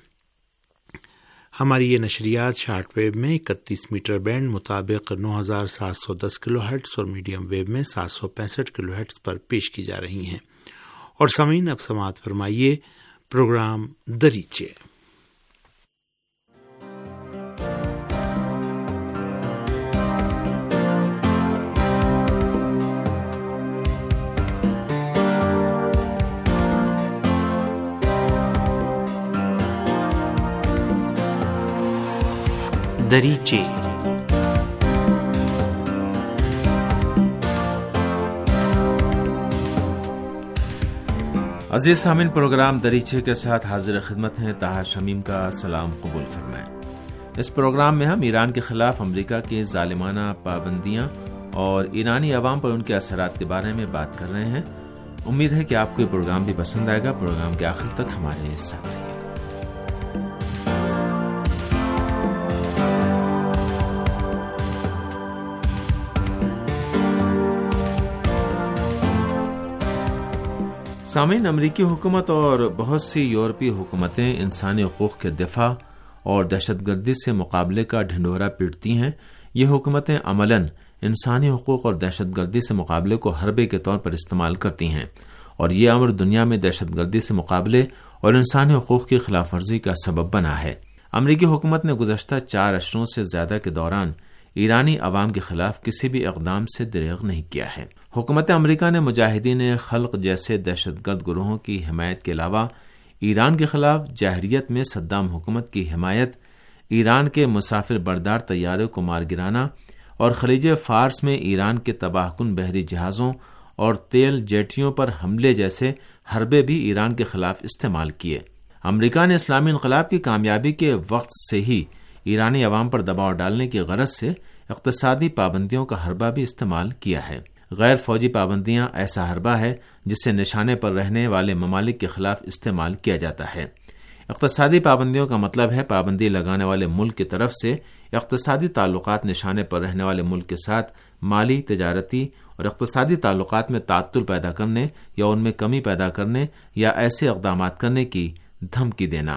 ہماری یہ نشریات شارٹ ویو میں 31 میٹر بینڈ مطابق 9710 کلو ہرٹز اور میڈیم ویو میں 765 کلو ہرٹز پر پیش کی جا رہی ہیں۔ اور سامعین، اب سماعت فرمائیے پروگرام دریچے۔ دریچے۔ عزیز سامعین، پروگرام دریچے کے ساتھ حاضر خدمت ہیں طاہر شمیم کا سلام قبول فرمائیں۔ اس پروگرام میں ہم ایران کے خلاف امریکہ کی ظالمانہ پابندیاں اور ایرانی عوام پر ان کے اثرات کے بارے میں بات کر رہے ہیں۔ امید ہے کہ آپ کو یہ پروگرام بھی پسند آئے گا۔ پروگرام کے آخر تک ہمارے ساتھ رہیے گا۔ سامعین، امریکی حکومت اور بہت سی یورپی حکومتیں انسانی حقوق کے دفاع اور دہشت گردی سے مقابلے کا ڈھنڈورا پیٹتی ہیں۔ یہ حکومتیں عملاً انسانی حقوق اور دہشت گردی سے مقابلے کو حربے کے طور پر استعمال کرتی ہیں، اور یہ امر دنیا میں دہشت گردی سے مقابلے اور انسانی حقوق کی خلاف ورزی کا سبب بنا ہے۔ امریکی حکومت نے گزشتہ 4 اشروں سے زیادہ کے دوران ایرانی عوام کے خلاف کسی بھی اقدام سے دریغ نہیں کیا ہے۔ حکومت امریکہ نے مجاہدین خلق جیسے دہشت گرد گروہوں کی حمایت کے علاوہ ایران کے خلاف جاہریت میں صدام حکومت کی حمایت، ایران کے مسافر بردار طیارے کو مار گرانا اور خلیج فارس میں ایران کے تباہ کن بحری جہازوں اور تیل جیٹیوں پر حملے جیسے حربے بھی ایران کے خلاف استعمال کیے۔ امریکہ نے اسلامی انقلاب کی کامیابی کے وقت سے ہی ایرانی عوام پر دباؤ ڈالنے کی غرض سے اقتصادی پابندیوں کا حربہ بھی استعمال کیا ہے۔ غیر فوجی پابندیاں ایسا حربہ ہے جسے نشانے پر رہنے والے ممالک کے خلاف استعمال کیا جاتا ہے۔ اقتصادی پابندیوں کا مطلب ہے پابندی لگانے والے ملک کی طرف سے اقتصادی تعلقات نشانے پر رہنے والے ملک کے ساتھ مالی، تجارتی اور اقتصادی تعلقات میں تعطل پیدا کرنے یا ان میں کمی پیدا کرنے یا ایسے اقدامات کرنے کی دھمکی دینا۔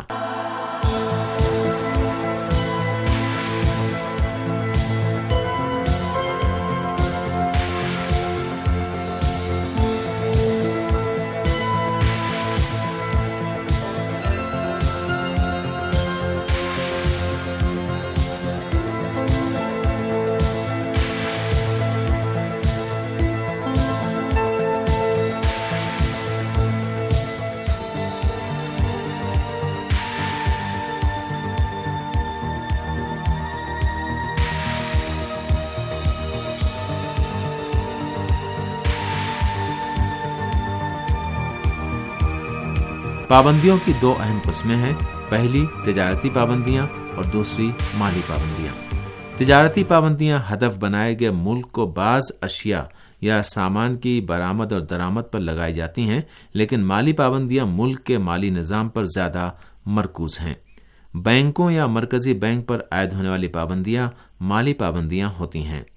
پابندیوں کی 2 اہم قسمیں ہیں، پہلی تجارتی پابندیاں اور دوسری مالی پابندیاں۔ تجارتی پابندیاں ہدف بنائے گئے ملک کو بعض اشیاء یا سامان کی برآمد اور درآمد پر لگائی جاتی ہیں، لیکن مالی پابندیاں ملک کے مالی نظام پر زیادہ مرکوز ہیں۔ بینکوں یا مرکزی بینک پر عائد ہونے والی پابندیاں مالی پابندیاں ہوتی ہیں۔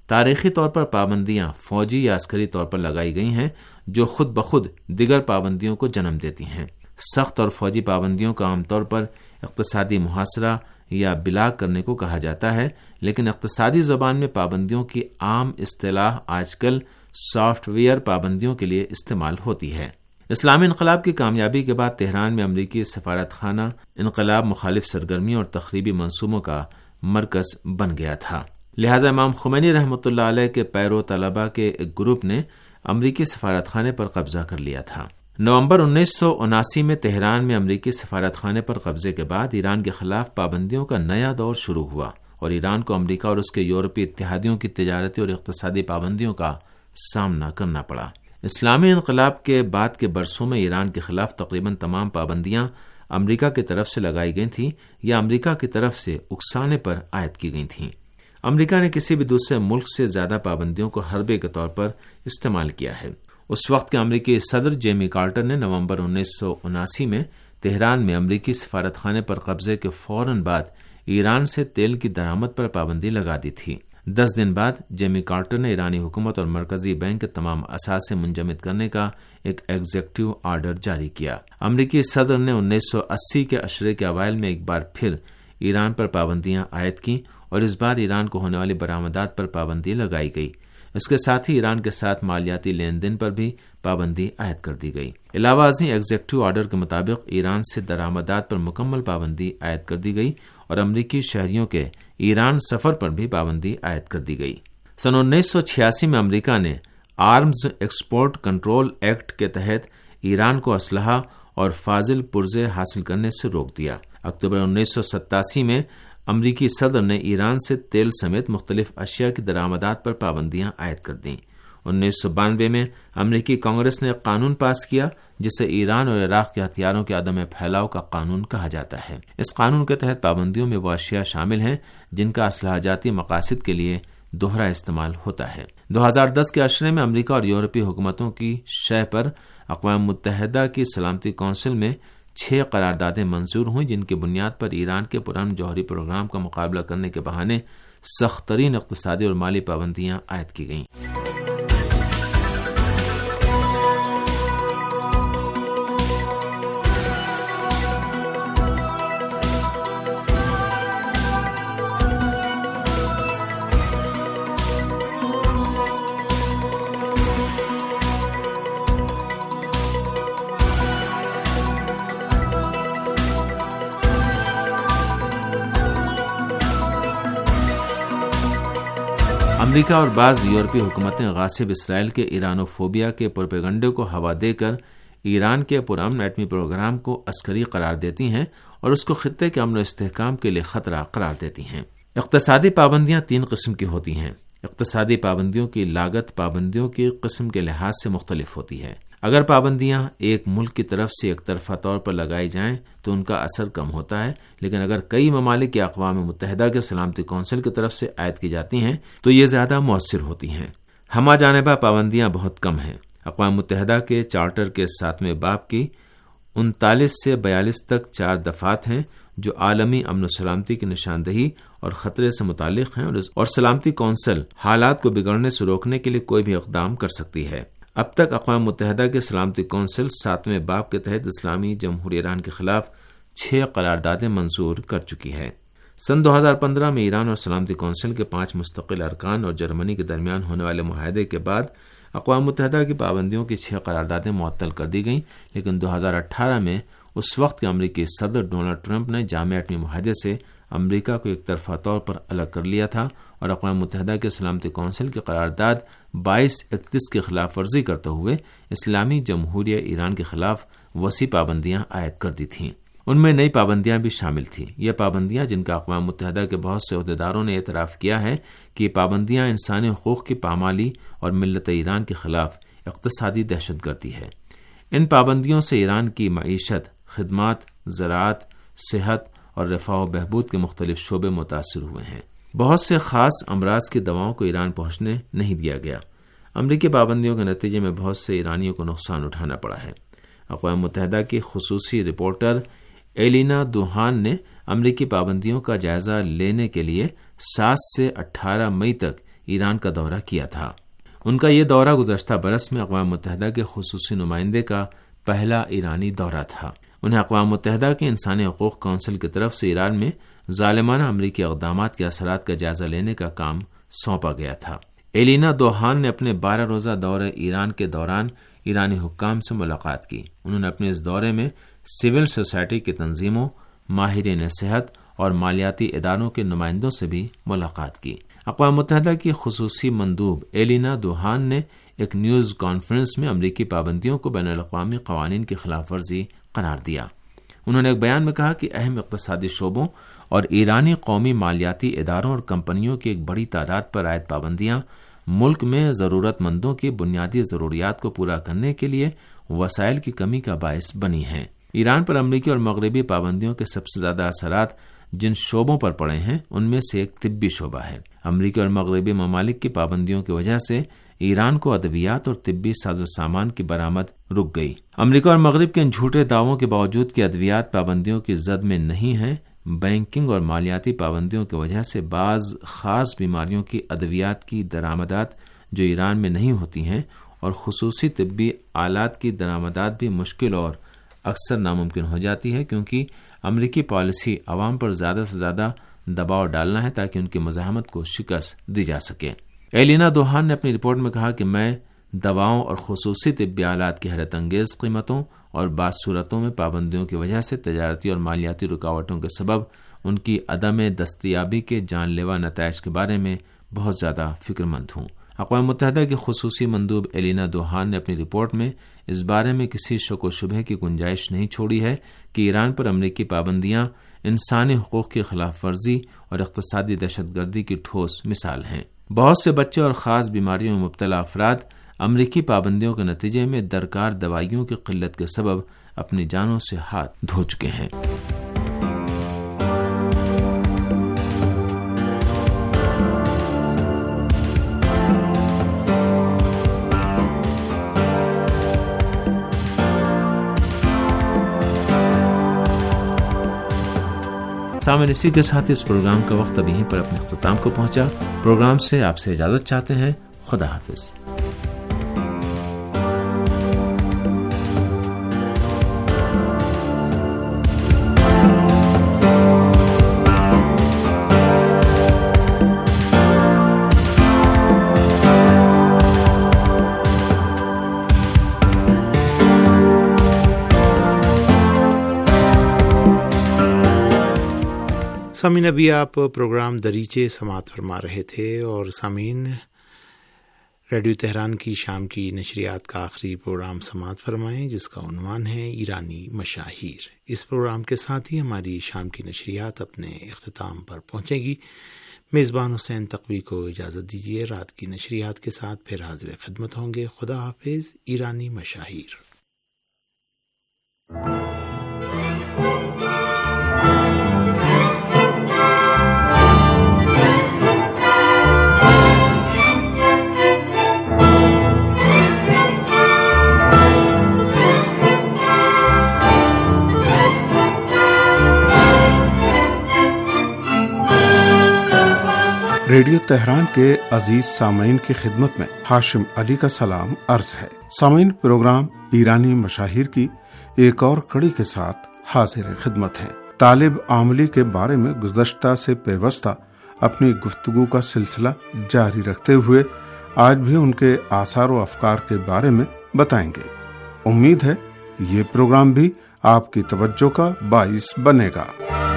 تاریخی طور پر پابندیاں فوجی یا عسکری طور پر لگائی گئی ہیں جو خود بخود دیگر پابندیوں کو جنم دیتی ہیں۔ سخت اور فوجی پابندیوں کا عام طور پر اقتصادی محاصرہ یا بلاک کرنے کو کہا جاتا ہے، لیکن اقتصادی زبان میں پابندیوں کی عام اصطلاح آج کل سافٹ ویئر پابندیوں کے لیے استعمال ہوتی ہے۔ اسلامی انقلاب کی کامیابی کے بعد تہران میں امریکی سفارت خانہ انقلاب مخالف سرگرمیوں اور تخریبی منصوبوں کا مرکز بن گیا تھا، لہذا امام خمینی رحمۃ اللہ علیہ کے پیرو طلباء کے ایک گروپ نے امریکی سفارت خانے پر قبضہ کر لیا تھا۔ نومبر 1979 میں تہران میں امریکی سفارت خانے پر قبضے کے بعد ایران کے خلاف پابندیوں کا نیا دور شروع ہوا اور ایران کو امریکہ اور اس کے یورپی اتحادیوں کی تجارتی اور اقتصادی پابندیوں کا سامنا کرنا پڑا۔ اسلامی انقلاب کے بعد کے برسوں میں ایران کے خلاف تقریباً تمام پابندیاں امریکہ کی طرف سے لگائی گئی تھیں یا امریکہ کی طرف سے اکسانے پر عائد کی گئی تھیں۔ امریکہ نے کسی بھی دوسرے ملک سے زیادہ پابندیوں کو حربے کے طور پر استعمال کیا ہے۔ اس وقت کے امریکی صدر جیمی کارٹر نے نومبر 1979 میں تہران میں امریکی سفارت خانے پر قبضے کے فوراً بعد ایران سے تیل کی درآمد پر پابندی لگا دی تھی۔ 10 دن بعد جیمی کارٹر نے ایرانی حکومت اور مرکزی بینک کے تمام اثاثے منجمد کرنے کا ایک ایگزیکٹو آرڈر جاری کیا۔ امریکی صدر نے 1980 کے عشرے کے اوائل میں ایک بار پھر ایران پر پابندیاں عائد کیں اور اس بار ایران کو ہونے والی برآمدات پر پابندی لگائی گئی۔ اس کے ساتھ ہی ایران کے ساتھ مالیاتی لین دین پر بھی پابندی عائد کر دی گئی۔ علاوہ ازیں ایگزیکٹو آرڈر کے مطابق ایران سے درآمدات پر مکمل پابندی عائد کر دی گئی اور امریکی شہریوں کے ایران سفر پر بھی پابندی عائد کر دی گئی۔ سن 1986 میں امریکہ نے آرمز ایکسپورٹ کنٹرول ایکٹ کے تحت ایران کو اسلحہ اور فاضل پرزے حاصل کرنے سے روک دیا۔ اکتوبر 1987 میں امریکی صدر نے ایران سے تیل سمیت مختلف اشیاء کی درآمدات پر پابندیاں عائد کر دیں۔ 1992 میں امریکی کانگریس نے ایک قانون پاس کیا جسے ایران اور عراق کے ہتھیاروں کے عدم پھیلاؤ کا قانون کہا جاتا ہے۔ اس قانون کے تحت پابندیوں میں وہ اشیاء شامل ہیں جن کا اسلحہ جاتی مقاصد کے لیے دوہرا استعمال ہوتا ہے۔ 2010 کے عشرے میں امریکہ اور یورپی حکومتوں کی شہ پر اقوام متحدہ کی سلامتی کونسل میں 6 قراردادیں منظور ہوئیں جن کی بنیاد پر ایران کے پرامن جوہری پروگرام کا مقابلہ کرنے کے بہانے سخت ترین اقتصادی اور مالی پابندیاں عائد کی گئیں۔ امریکہ اور بعض یورپی حکومتیں غاصب اسرائیل کے ایرانوفوبیا کے پروپیگنڈے کو ہوا دے کر ایران کے پرامن ایٹمی پروگرام کو عسکری قرار دیتی ہیں اور اس کو خطے کے امن و استحکام کے لیے خطرہ قرار دیتی ہیں۔ اقتصادی پابندیاں 3 قسم کی ہوتی ہیں۔ اقتصادی پابندیوں کی لاگت پابندیوں کی قسم کے لحاظ سے مختلف ہوتی ہے۔ اگر پابندیاں ایک ملک کی طرف سے ایک طرفہ طور پر لگائی جائیں تو ان کا اثر کم ہوتا ہے، لیکن اگر کئی ممالک یا اقوام متحدہ کے سلامتی کونسل کی طرف سے عائد کی جاتی ہیں تو یہ زیادہ مؤثر ہوتی ہیں۔ ہمہ جانبہ پابندیاں بہت کم ہیں۔ اقوام متحدہ کے چارٹر کے 7ویں باب کی 39 سے 42 تک 4 دفعات ہیں جو عالمی امن و سلامتی کی نشاندہی اور خطرے سے متعلق ہیں اور سلامتی کونسل حالات کو بگڑنے سے روکنے کے لیے کوئی بھی اقدام کر سکتی ہے۔ اب تک اقوام متحدہ کے سلامتی کونسل 7ویں باب کے تحت اسلامی جمہوریہ ایران کے خلاف 6 قراردادیں منظور کر چکی ہے۔ سن 2015 میں ایران اور سلامتی کونسل کے 5 مستقل ارکان اور جرمنی کے درمیان ہونے والے معاہدے کے بعد اقوام متحدہ کی پابندیوں کی 6 قراردادیں معطل کر دی گئیں، لیکن 2018 میں اس وقت کے امریکی صدر ڈونلڈ ٹرمپ نے جامع ایٹمی معاہدے سے امریکہ کو ایک طرفہ طور پر الگ کر لیا تھا اور اقوام متحدہ کے سلامتی کونسل کی قرارداد 2231 کی خلاف ورزی کرتے ہوئے اسلامی جمہوریہ ایران کے خلاف وسیع پابندیاں عائد کر دی تھیں۔ ان میں نئی پابندیاں بھی شامل تھیں۔ یہ پابندیاں جن کا اقوام متحدہ کے بہت سے عہدیداروں نے اعتراف کیا ہے کہ یہ پابندیاں انسانی حقوق کی پامالی اور ملت ایران کے خلاف اقتصادی دہشت گردی ہے۔ ان پابندیوں سے ایران کی معیشت، خدمات، زراعت، صحت اور رفاہ و بہبود کے مختلف شعبے متاثر ہوئے ہیں۔ بہت سے خاص امراض کی دواؤں کو ایران پہنچنے نہیں دیا گیا۔ امریکی پابندیوں کے نتیجے میں بہت سے ایرانیوں کو نقصان اٹھانا پڑا ہے۔ اقوام متحدہ کی خصوصی رپورٹر ایلینا دوہان نے امریکی پابندیوں کا جائزہ لینے کے لیے 7 سے 18 مئی تک ایران کا دورہ کیا تھا۔ ان کا یہ دورہ گزشتہ برس میں اقوام متحدہ کے خصوصی نمائندے کا پہلا ایرانی دورہ تھا۔ انہیں اقوام متحدہ کے انسانی حقوق کونسل کی طرف سے ایران میں ظالمانہ امریکی اقدامات کے اثرات کا جائزہ لینے کا کام سونپا گیا تھا۔ ایلینا دوہان نے اپنے 12 روزہ دورے ایران کے دوران ایرانی حکام سے ملاقات کی۔ انہوں نے اپنے اس دورے میں سول سوسائٹی کی تنظیموں، ماہرین صحت اور مالیاتی اداروں کے نمائندوں سے بھی ملاقات کی۔ اقوام متحدہ کی خصوصی مندوب ایلینا دوہان نے ایک نیوز کانفرنس میں امریکی پابندیوں کو بین الاقوامی قوانین کی خلاف ورزی قرار دیا۔ انہوں نے ایک بیان میں کہا کہ اہم اقتصادی شعبوں اور ایرانی قومی مالیاتی اداروں اور کمپنیوں کی ایک بڑی تعداد پر عائد پابندیاں ملک میں ضرورت مندوں کی بنیادی ضروریات کو پورا کرنے کے لیے وسائل کی کمی کا باعث بنی ہیں۔ ایران پر امریکی اور مغربی پابندیوں کے سب سے زیادہ اثرات جن شعبوں پر پڑے ہیں ان میں سے ایک طبی شعبہ ہے۔ امریکی اور مغربی ممالک کی پابندیوں کی وجہ سے ایران کو ادویات اور طبی ساز و سامان کی برآمد رک گئی۔ امریکہ اور مغرب کے ان جھوٹے دعووں کے باوجود کہ ادویات پابندیوں کی زد میں نہیں ہیں، بینکنگ اور مالیاتی پابندیوں کی وجہ سے بعض خاص بیماریوں کی ادویات کی درآمدات جو ایران میں نہیں ہوتی ہیں اور خصوصی طبی آلات کی درآمدات بھی مشکل اور اکثر ناممکن ہو جاتی ہے، کیونکہ امریکی پالیسی عوام پر زیادہ سے زیادہ دباؤ ڈالنا ہے تاکہ ان کی مزاحمت کو شکست دی جا سکے۔ ایلینا دوہان نے اپنی رپورٹ میں کہا کہ میں دواؤں اور خصوصی طبی آلات کی حیرت انگیز قیمتوں اور بعض صورتوں میں پابندیوں کی وجہ سے تجارتی اور مالیاتی رکاوٹوں کے سبب ان کی عدم دستیابی کے جان لیوا نتائج کے بارے میں بہت زیادہ فکر مند ہوں۔ اقوام متحدہ کی خصوصی مندوب ایلینا دوہان نے اپنی رپورٹ میں اس بارے میں کسی شک و شبہ کی گنجائش نہیں چھوڑی ہے کہ ایران پر امریکی پابندیاں انسانی حقوق کی خلاف ورزی اور اقتصادی دہشت گردی کی ٹھوس مثال ہیں۔ بہت سے بچے اور خاص بیماریوں میں مبتلا افراد امریکی پابندیوں کے نتیجے میں درکار دوائیوں کی قلت کے سبب اپنی جانوں سے ہاتھ دھو چکے ہیں۔ سامعین، اسی کے ساتھ اس پروگرام کا وقت اب یہیں پر اپنے اختتام کو پہنچا۔ پروگرام سے آپ سے اجازت چاہتے ہیں۔ خدا حافظ۔ سامعین، ابھی آپ پروگرام دریچے سماعت فرما رہے تھے، اور سامعین ریڈیو تہران کی شام کی نشریات کا آخری پروگرام سماعت فرمائیں، جس کا عنوان ہے ایرانی مشاہیر۔ اس پروگرام کے ساتھ ہی ہماری شام کی نشریات اپنے اختتام پر پہنچے گی۔ میزبان حسین تقوی کو اجازت دیجیے۔ رات کی نشریات کے ساتھ پھر حاضر خدمت ہوں گے۔ خدا حافظ۔ ایرانی مشاہیر۔ ریڈیو تہران کے عزیز سامعین کی خدمت میں ہاشم علی کا سلام عرض ہے۔ سامعین، پروگرام ایرانی مشاہیر کی ایک اور کڑی کے ساتھ حاضر خدمت ہیں۔ طالب عاملی کے بارے میں گزشتہ سے پیوستہ اپنی گفتگو کا سلسلہ جاری رکھتے ہوئے آج بھی ان کے آثار و افکار کے بارے میں بتائیں گے۔ امید ہے یہ پروگرام بھی آپ کی توجہ کا باعث بنے گا۔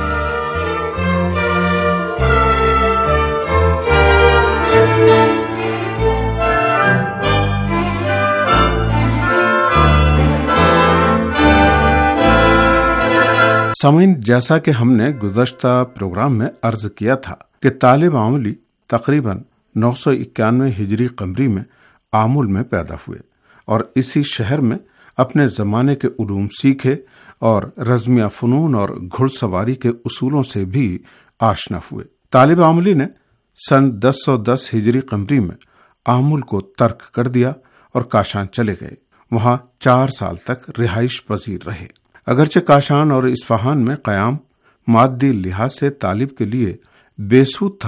سامعین، جیسا کہ ہم نے گزشتہ پروگرام میں عرض کیا تھا کہ طالب عاملی تقریباً 991 ہجری قمری میں آمل میں پیدا ہوئے اور اسی شہر میں اپنے زمانے کے علوم سیکھے اور رزمیہ فنون اور گھڑ سواری کے اصولوں سے بھی آشنا ہوئے۔ طالب عاملی نے سن 1010 ہجری قمری میں آمل کو ترک کر دیا اور کاشان چلے گئے۔ وہاں 4 سال تک رہائش پذیر رہے۔ اگرچہ کاشان اور اصفہان میں قیام مادی لحاظ سے طالب کے لیے بے سود تھا،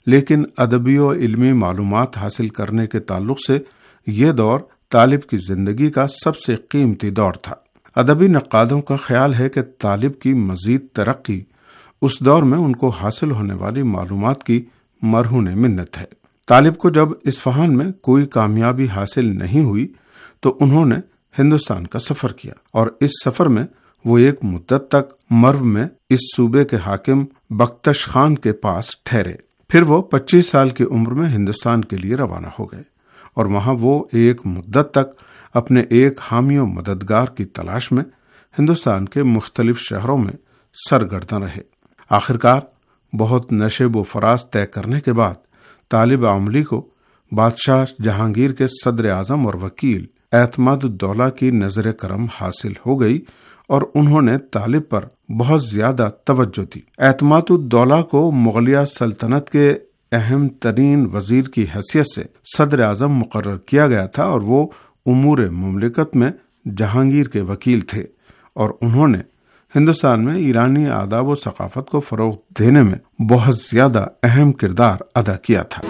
لیکن ادبی و علمی معلومات حاصل کرنے کے تعلق سے یہ دور طالب کی زندگی کا سب سے قیمتی دور تھا۔ ادبی نقادوں کا خیال ہے کہ طالب کی مزید ترقی اس دور میں ان کو حاصل ہونے والی معلومات کی مرہون منت ہے۔ طالب کو جب اصفہان میں کوئی کامیابی حاصل نہیں ہوئی تو انہوں نے ہندوستان کا سفر کیا، اور اس سفر میں وہ ایک مدت تک مرو میں اس صوبے کے حاکم بختش خان کے پاس ٹھہرے۔ پھر وہ 25 سال کی عمر میں ہندوستان کے لیے روانہ ہو گئے، اور وہاں وہ ایک مدت تک اپنے ایک حامی و مددگار کی تلاش میں ہندوستان کے مختلف شہروں میں سرگرداں رہے۔ آخرکار بہت نشیب و فراز طے کرنے کے بعد طالب عملی کو بادشاہ جہانگیر کے صدر اعظم اور وکیل اعتماد الدولہ کی نظر کرم حاصل ہو گئی، اور انہوں نے طالب پر بہت زیادہ توجہ دی۔ اعتماد الدولہ کو مغلیہ سلطنت کے اہم ترین وزیر کی حیثیت سے صدر اعظم مقرر کیا گیا تھا، اور وہ امور مملکت میں جہانگیر کے وکیل تھے، اور انہوں نے ہندوستان میں ایرانی آداب و ثقافت کو فروغ دینے میں بہت زیادہ اہم کردار ادا کیا تھا۔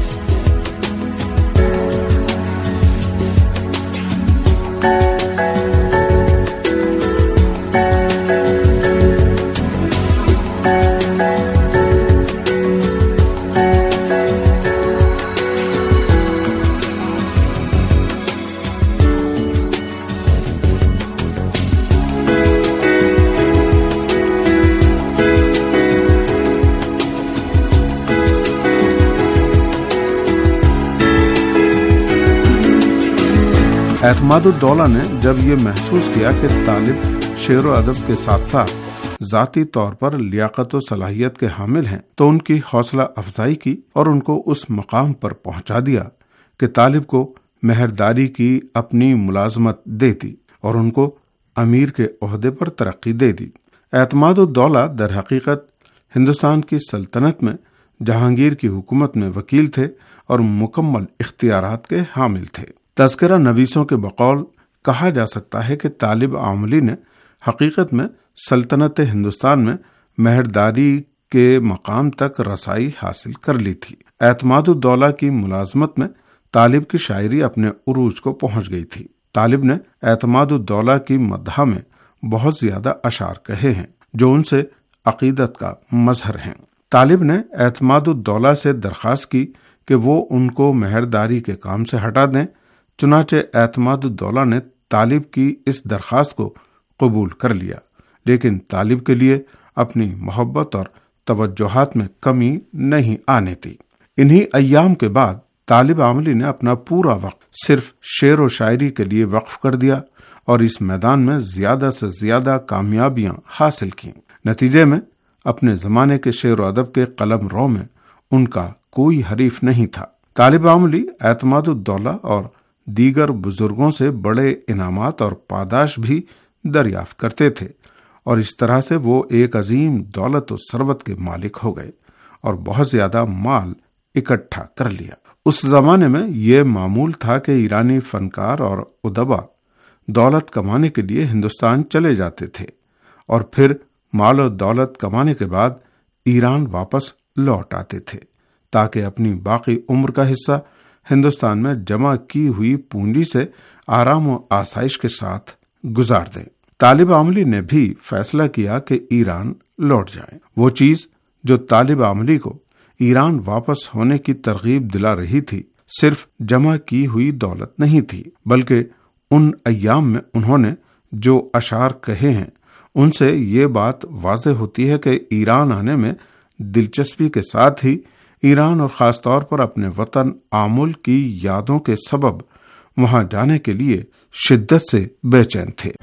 اعتماد الدولہ نے جب یہ محسوس کیا کہ طالب شعر و ادب کے ساتھ ساتھ ذاتی طور پر لیاقت و صلاحیت کے حامل ہیں، تو ان کی حوصلہ افزائی کی اور ان کو اس مقام پر پہنچا دیا کہ طالب کو مہرداری کی اپنی ملازمت دے دی اور ان کو امیر کے عہدے پر ترقی دے دی۔ اعتماد الدولہ در حقیقت ہندوستان کی سلطنت میں جہانگیر کی حکومت میں وکیل تھے اور مکمل اختیارات کے حامل تھے۔ تذکرہ نویسوں کے بقول کہا جا سکتا ہے کہ طالب عملی نے حقیقت میں سلطنت ہندوستان میں مہرداری کے مقام تک رسائی حاصل کر لی تھی۔ اعتماد الدولہ کی ملازمت میں طالب کی شاعری اپنے عروج کو پہنچ گئی تھی۔ طالب نے اعتماد الدولہ کی مدح میں بہت زیادہ اشعار کہے ہیں جو ان سے عقیدت کا مظہر ہیں۔ طالب نے اعتماد الدولہ سے درخواست کی کہ وہ ان کو مہرداری کے کام سے ہٹا دیں، چنانچہ اعتماد الدولہ نے طالب کی اس درخواست کو قبول کر لیا، لیکن طالب کے لیے اپنی محبت اور توجہات میں کمی نہیں آنے دی۔ انہی ایام کے بعد طالب عملی نے اپنا پورا وقت صرف شعر و شاعری کے لیے وقف کر دیا اور اس میدان میں زیادہ سے زیادہ کامیابیاں حاصل کیں۔ نتیجے میں اپنے زمانے کے شعر و ادب کے قلم رو میں ان کا کوئی حریف نہیں تھا۔ طالب عملی اعتماد الدولہ اور دیگر بزرگوں سے بڑے انعامات اور پاداش بھی دریافت کرتے تھے، اور اس طرح سے وہ ایک عظیم دولت و ثروت کے مالک ہو گئے اور بہت زیادہ مال اکٹھا کر لیا۔ اس زمانے میں یہ معمول تھا کہ ایرانی فنکار اور ادبا دولت کمانے کے لیے ہندوستان چلے جاتے تھے اور پھر مال و دولت کمانے کے بعد ایران واپس لوٹ آتے تھے تاکہ اپنی باقی عمر کا حصہ ہندوستان میں جمع کی ہوئی پونجی سے آرام و آسائش کے ساتھ گزار دیں۔ طالب عملی نے بھی فیصلہ کیا کہ ایران لوٹ جائیں۔ وہ چیز جو طالب عملی کو ایران واپس ہونے کی ترغیب دلا رہی تھی صرف جمع کی ہوئی دولت نہیں تھی، بلکہ ان ایام میں انہوں نے جو اشعار کہے ہیں ان سے یہ بات واضح ہوتی ہے کہ ایران آنے میں دلچسپی کے ساتھ ہی ایران اور خاص طور پر اپنے وطن آمل کی یادوں کے سبب وہاں جانے کے لیے شدت سے بے چین تھے۔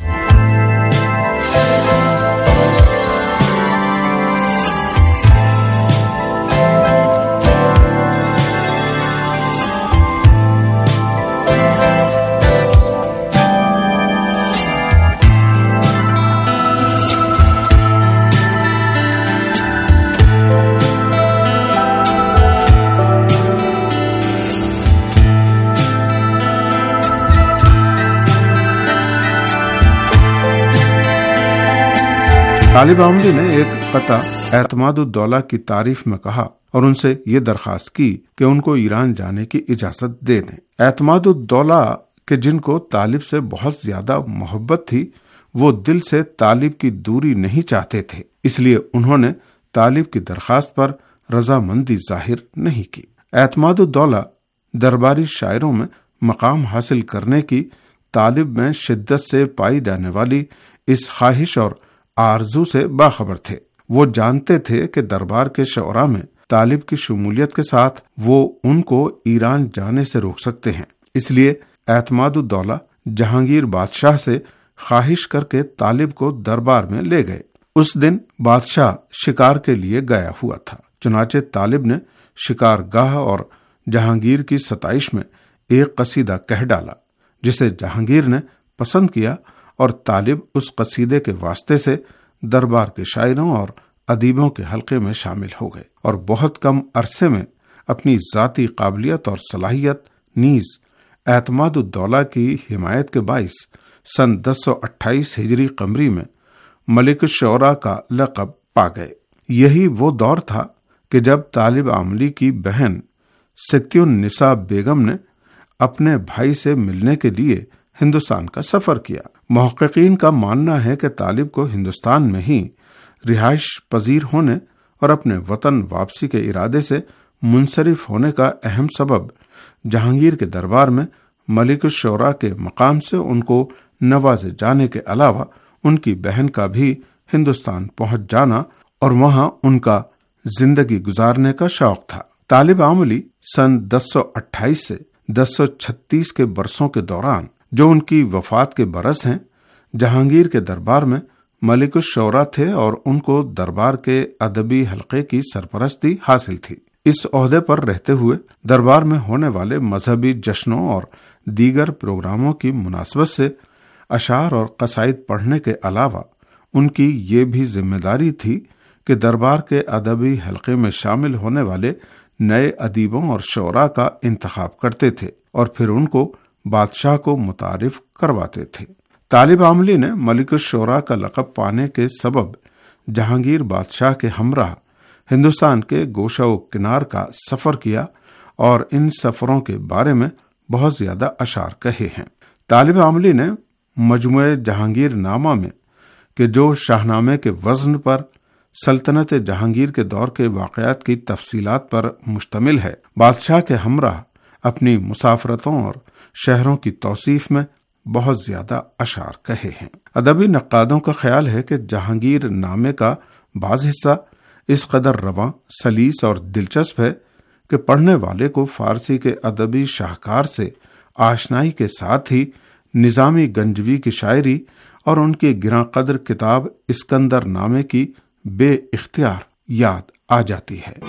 طالب عملی نے ایک قطع اعتماد الدولہ کی تعریف میں کہا اور ان سے یہ درخواست کی کہ ان کو ایران جانے کی اجازت دے دیں۔ اعتماد الدولہ کہ جن کو طالب سے بہت زیادہ محبت تھی، وہ دل سے طالب کی دوری نہیں چاہتے تھے، اس لیے انہوں نے طالب کی درخواست پر رضامندی ظاہر نہیں کی۔ اعتماد الدولہ درباری شاعروں میں مقام حاصل کرنے کی طالب میں شدت سے پائی جانے والی اس خواہش اور آرزو سے باخبر تھے۔ وہ جانتے تھے کہ دربار کے شعراء میں طالب کی شمولیت کے ساتھ وہ ان کو ایران جانے سے روک سکتے ہیں، اس لیے اعتماد الدولہ جہانگیر بادشاہ سے خواہش کر کے طالب کو دربار میں لے گئے۔ اس دن بادشاہ شکار کے لیے گیا ہوا تھا، چنانچہ طالب نے شکار گاہ اور جہانگیر کی ستائش میں ایک قصیدہ کہہ ڈالا، جسے جہانگیر نے پسند کیا اور طالب اس قصیدے کے واسطے سے دربار کے شاعروں اور ادیبوں کے حلقے میں شامل ہو گئے، اور بہت کم عرصے میں اپنی ذاتی قابلیت اور صلاحیت نیز اعتماد الدولہ کی حمایت کے باعث سن 1028 ہجری قمری میں ملک الشعراء کا لقب پا گئے۔ یہی وہ دور تھا کہ جب طالب عاملی کی بہن ستی النساء بیگم نے اپنے بھائی سے ملنے کے لیے ہندوستان کا سفر کیا۔ محققین کا ماننا ہے کہ طالب کو ہندوستان میں ہی رہائش پذیر ہونے اور اپنے وطن واپسی کے ارادے سے منصرف ہونے کا اہم سبب جہانگیر کے دربار میں ملک الشعراء کے مقام سے ان کو نوازے جانے کے علاوہ ان کی بہن کا بھی ہندوستان پہنچ جانا اور وہاں ان کا زندگی گزارنے کا شوق تھا۔ طالب عاملی سن 1028 سے 1036 کے برسوں کے دوران، جو ان کی وفات کے برس ہیں، جہانگیر کے دربار میں ملک الشعراء تھے اور ان کو دربار کے ادبی حلقے کی سرپرستی حاصل تھی۔ اس عہدے پر رہتے ہوئے دربار میں ہونے والے مذہبی جشنوں اور دیگر پروگراموں کی مناسبت سے اشعار اور قصائد پڑھنے کے علاوہ ان کی یہ بھی ذمہ داری تھی کہ دربار کے ادبی حلقے میں شامل ہونے والے نئے ادیبوں اور شعراء کا انتخاب کرتے تھے اور پھر ان کو بادشاہ کو متعارف کرواتے تھے۔ طالب عاملی نے ملک الشعراء کا لقب پانے کے سبب جہانگیر بادشاہ کے ہمراہ ہندوستان کے گوشہ و کنار کا سفر کیا اور ان سفروں کے بارے میں بہت زیادہ اشعار کہے ہیں۔ طالب عاملی نے مجموعہ جہانگیر نامہ میں، کہ جو شاہنامے کے وزن پر سلطنت جہانگیر کے دور کے واقعات کی تفصیلات پر مشتمل ہے، بادشاہ کے ہمراہ اپنی مسافرتوں اور شہروں کی توصیف میں بہت زیادہ اشعار کہے ہیں۔ ادبی نقادوں کا خیال ہے کہ جہانگیر نامے کا بعض حصہ اس قدر رواں، سلیس اور دلچسپ ہے کہ پڑھنے والے کو فارسی کے ادبی شاہکار سے آشنائی کے ساتھ ہی نظامی گنجوی کی شاعری اور ان کی گراں قدر کتاب اسکندر نامے کی بے اختیار یاد آ جاتی ہے۔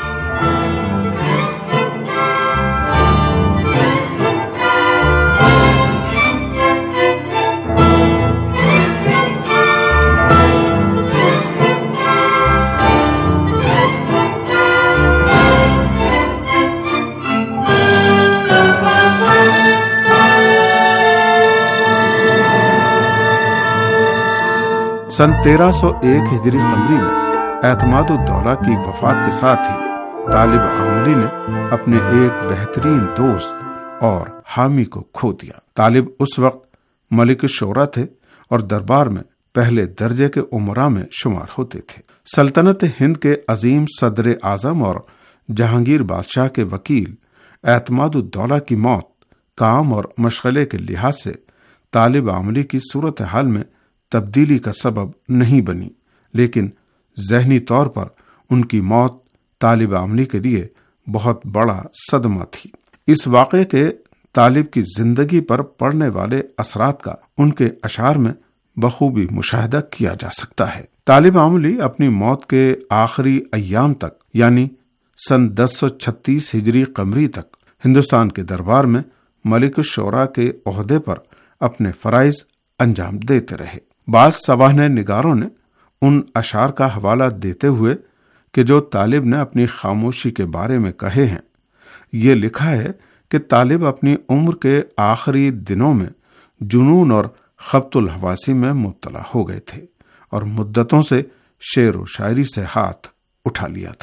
سن 1301 ہجری قمری میں اعتماد الدولہ کی وفات کے ساتھ ہی طالب عاملی نے اپنے ایک بہترین دوست اور حامی کو کھو دیا۔ طالب اس وقت ملک الشعراء تھے اور دربار میں پہلے درجے کے امراء میں شمار ہوتے تھے۔ سلطنت ہند کے عظیم صدر اعظم اور جہانگیر بادشاہ کے وکیل اعتماد الدولہ کی موت کام اور مشغلے کے لحاظ سے طالب عاملی کی صورتحال میں تبدیلی کا سبب نہیں بنی، لیکن ذہنی طور پر ان کی موت طالب عاملی کے لیے بہت بڑا صدمہ تھی۔ اس واقعے کے طالب کی زندگی پر پڑنے والے اثرات کا ان کے اشعار میں بخوبی مشاہدہ کیا جا سکتا ہے۔ طالب عاملی اپنی موت کے آخری ایام تک، یعنی سن 1036 ہجری قمری تک، ہندوستان کے دربار میں ملک الشعراء کے عہدے پر اپنے فرائض انجام دیتے رہے۔ بعض سوانح نگاروں نے ان اشعار کا حوالہ دیتے ہوئے کہ جو طالب نے اپنی خاموشی کے بارے میں کہے ہیں، یہ لکھا ہے کہ طالب اپنی عمر کے آخری دنوں میں جنون اور خبط الحواسی میں مبتلا ہو گئے تھے اور مدتوں سے شعر و شاعری سے ہاتھ اٹھا لیا تھا۔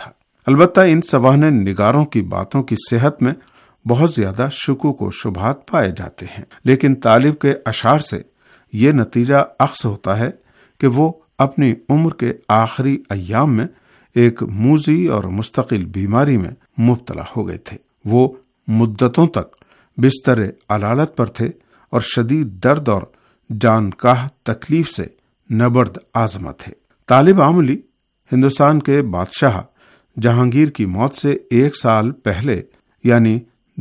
البتہ ان سوانح نگاروں کی باتوں کی صحت میں بہت زیادہ شکوک و شبہات پائے جاتے ہیں، لیکن طالب کے اشعار سے یہ نتیجہ اخذ ہوتا ہے کہ وہ اپنی عمر کے آخری ایام میں ایک موذی اور مستقل بیماری میں مبتلا ہو گئے تھے۔ وہ مدتوں تک بستر علالت پر تھے اور شدید درد اور جان کاہ تکلیف سے نبرد آزما تھے۔ طالب عاملی ہندوستان کے بادشاہ جہانگیر کی موت سے 1 سال پہلے یعنی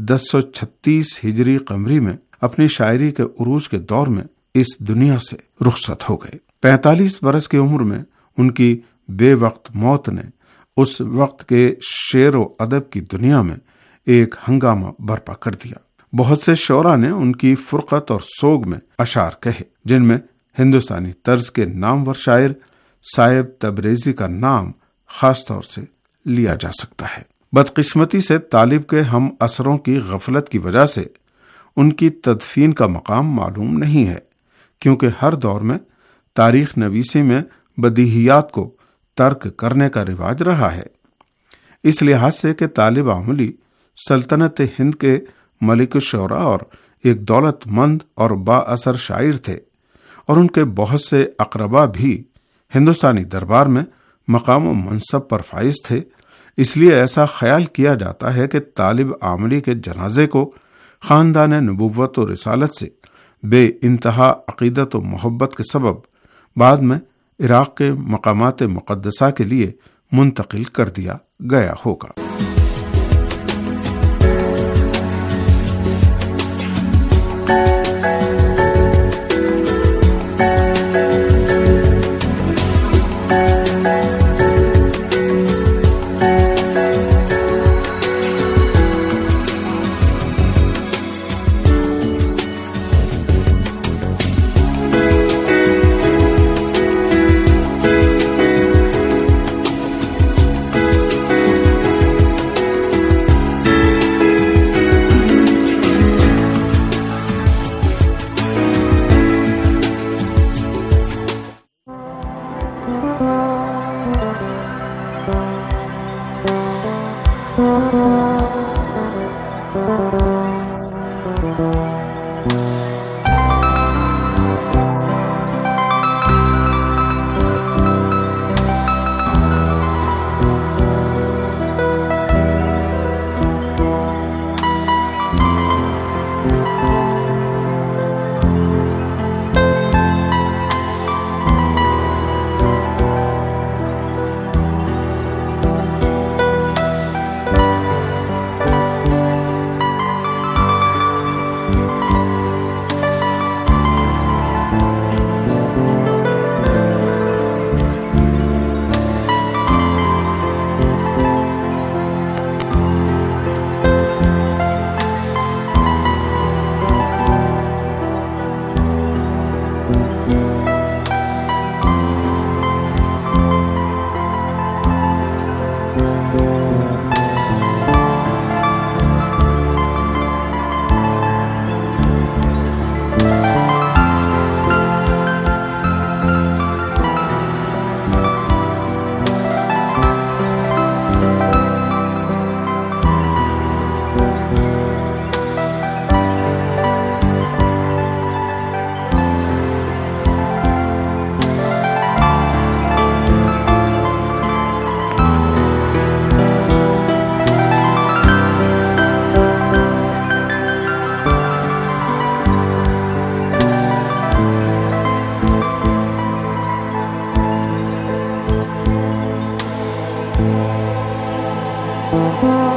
1036 ہجری قمری میں اپنی شاعری کے عروج کے دور میں اس دنیا سے رخصت ہو گئے۔ 45 برس کی عمر میں ان کی بے وقت موت نے اس وقت کے شعر و ادب کی دنیا میں ایک ہنگامہ برپا کر دیا۔ بہت سے شعراء نے ان کی فرقت اور سوگ میں اشعار کہے، جن میں ہندوستانی طرز کے نامور شاعر صاحب تبریزی کا نام خاص طور سے لیا جا سکتا ہے۔ بدقسمتی سے طالب کے ہم اثروں کی غفلت کی وجہ سے ان کی تدفین کا مقام معلوم نہیں ہے، کیونکہ ہر دور میں تاریخ نویسی میں بدیہیات کو ترک کرنے کا رواج رہا ہے۔ اس لحاظ سے کہ طالب عاملی سلطنت ہند کے ملک الشعراء اور ایک دولت مند اور با اثر شاعر تھے، اور ان کے بہت سے اقربا بھی ہندوستانی دربار میں مقام و منصب پر فائز تھے، اس لیے ایسا خیال کیا جاتا ہے کہ طالب عاملی کے جنازے کو خاندان نبوت و رسالت سے بے انتہا عقیدت و محبت کے سبب بعد میں عراق کے مقامات مقدسہ کے لیے منتقل کر دیا گیا ہوگا۔ Thank you.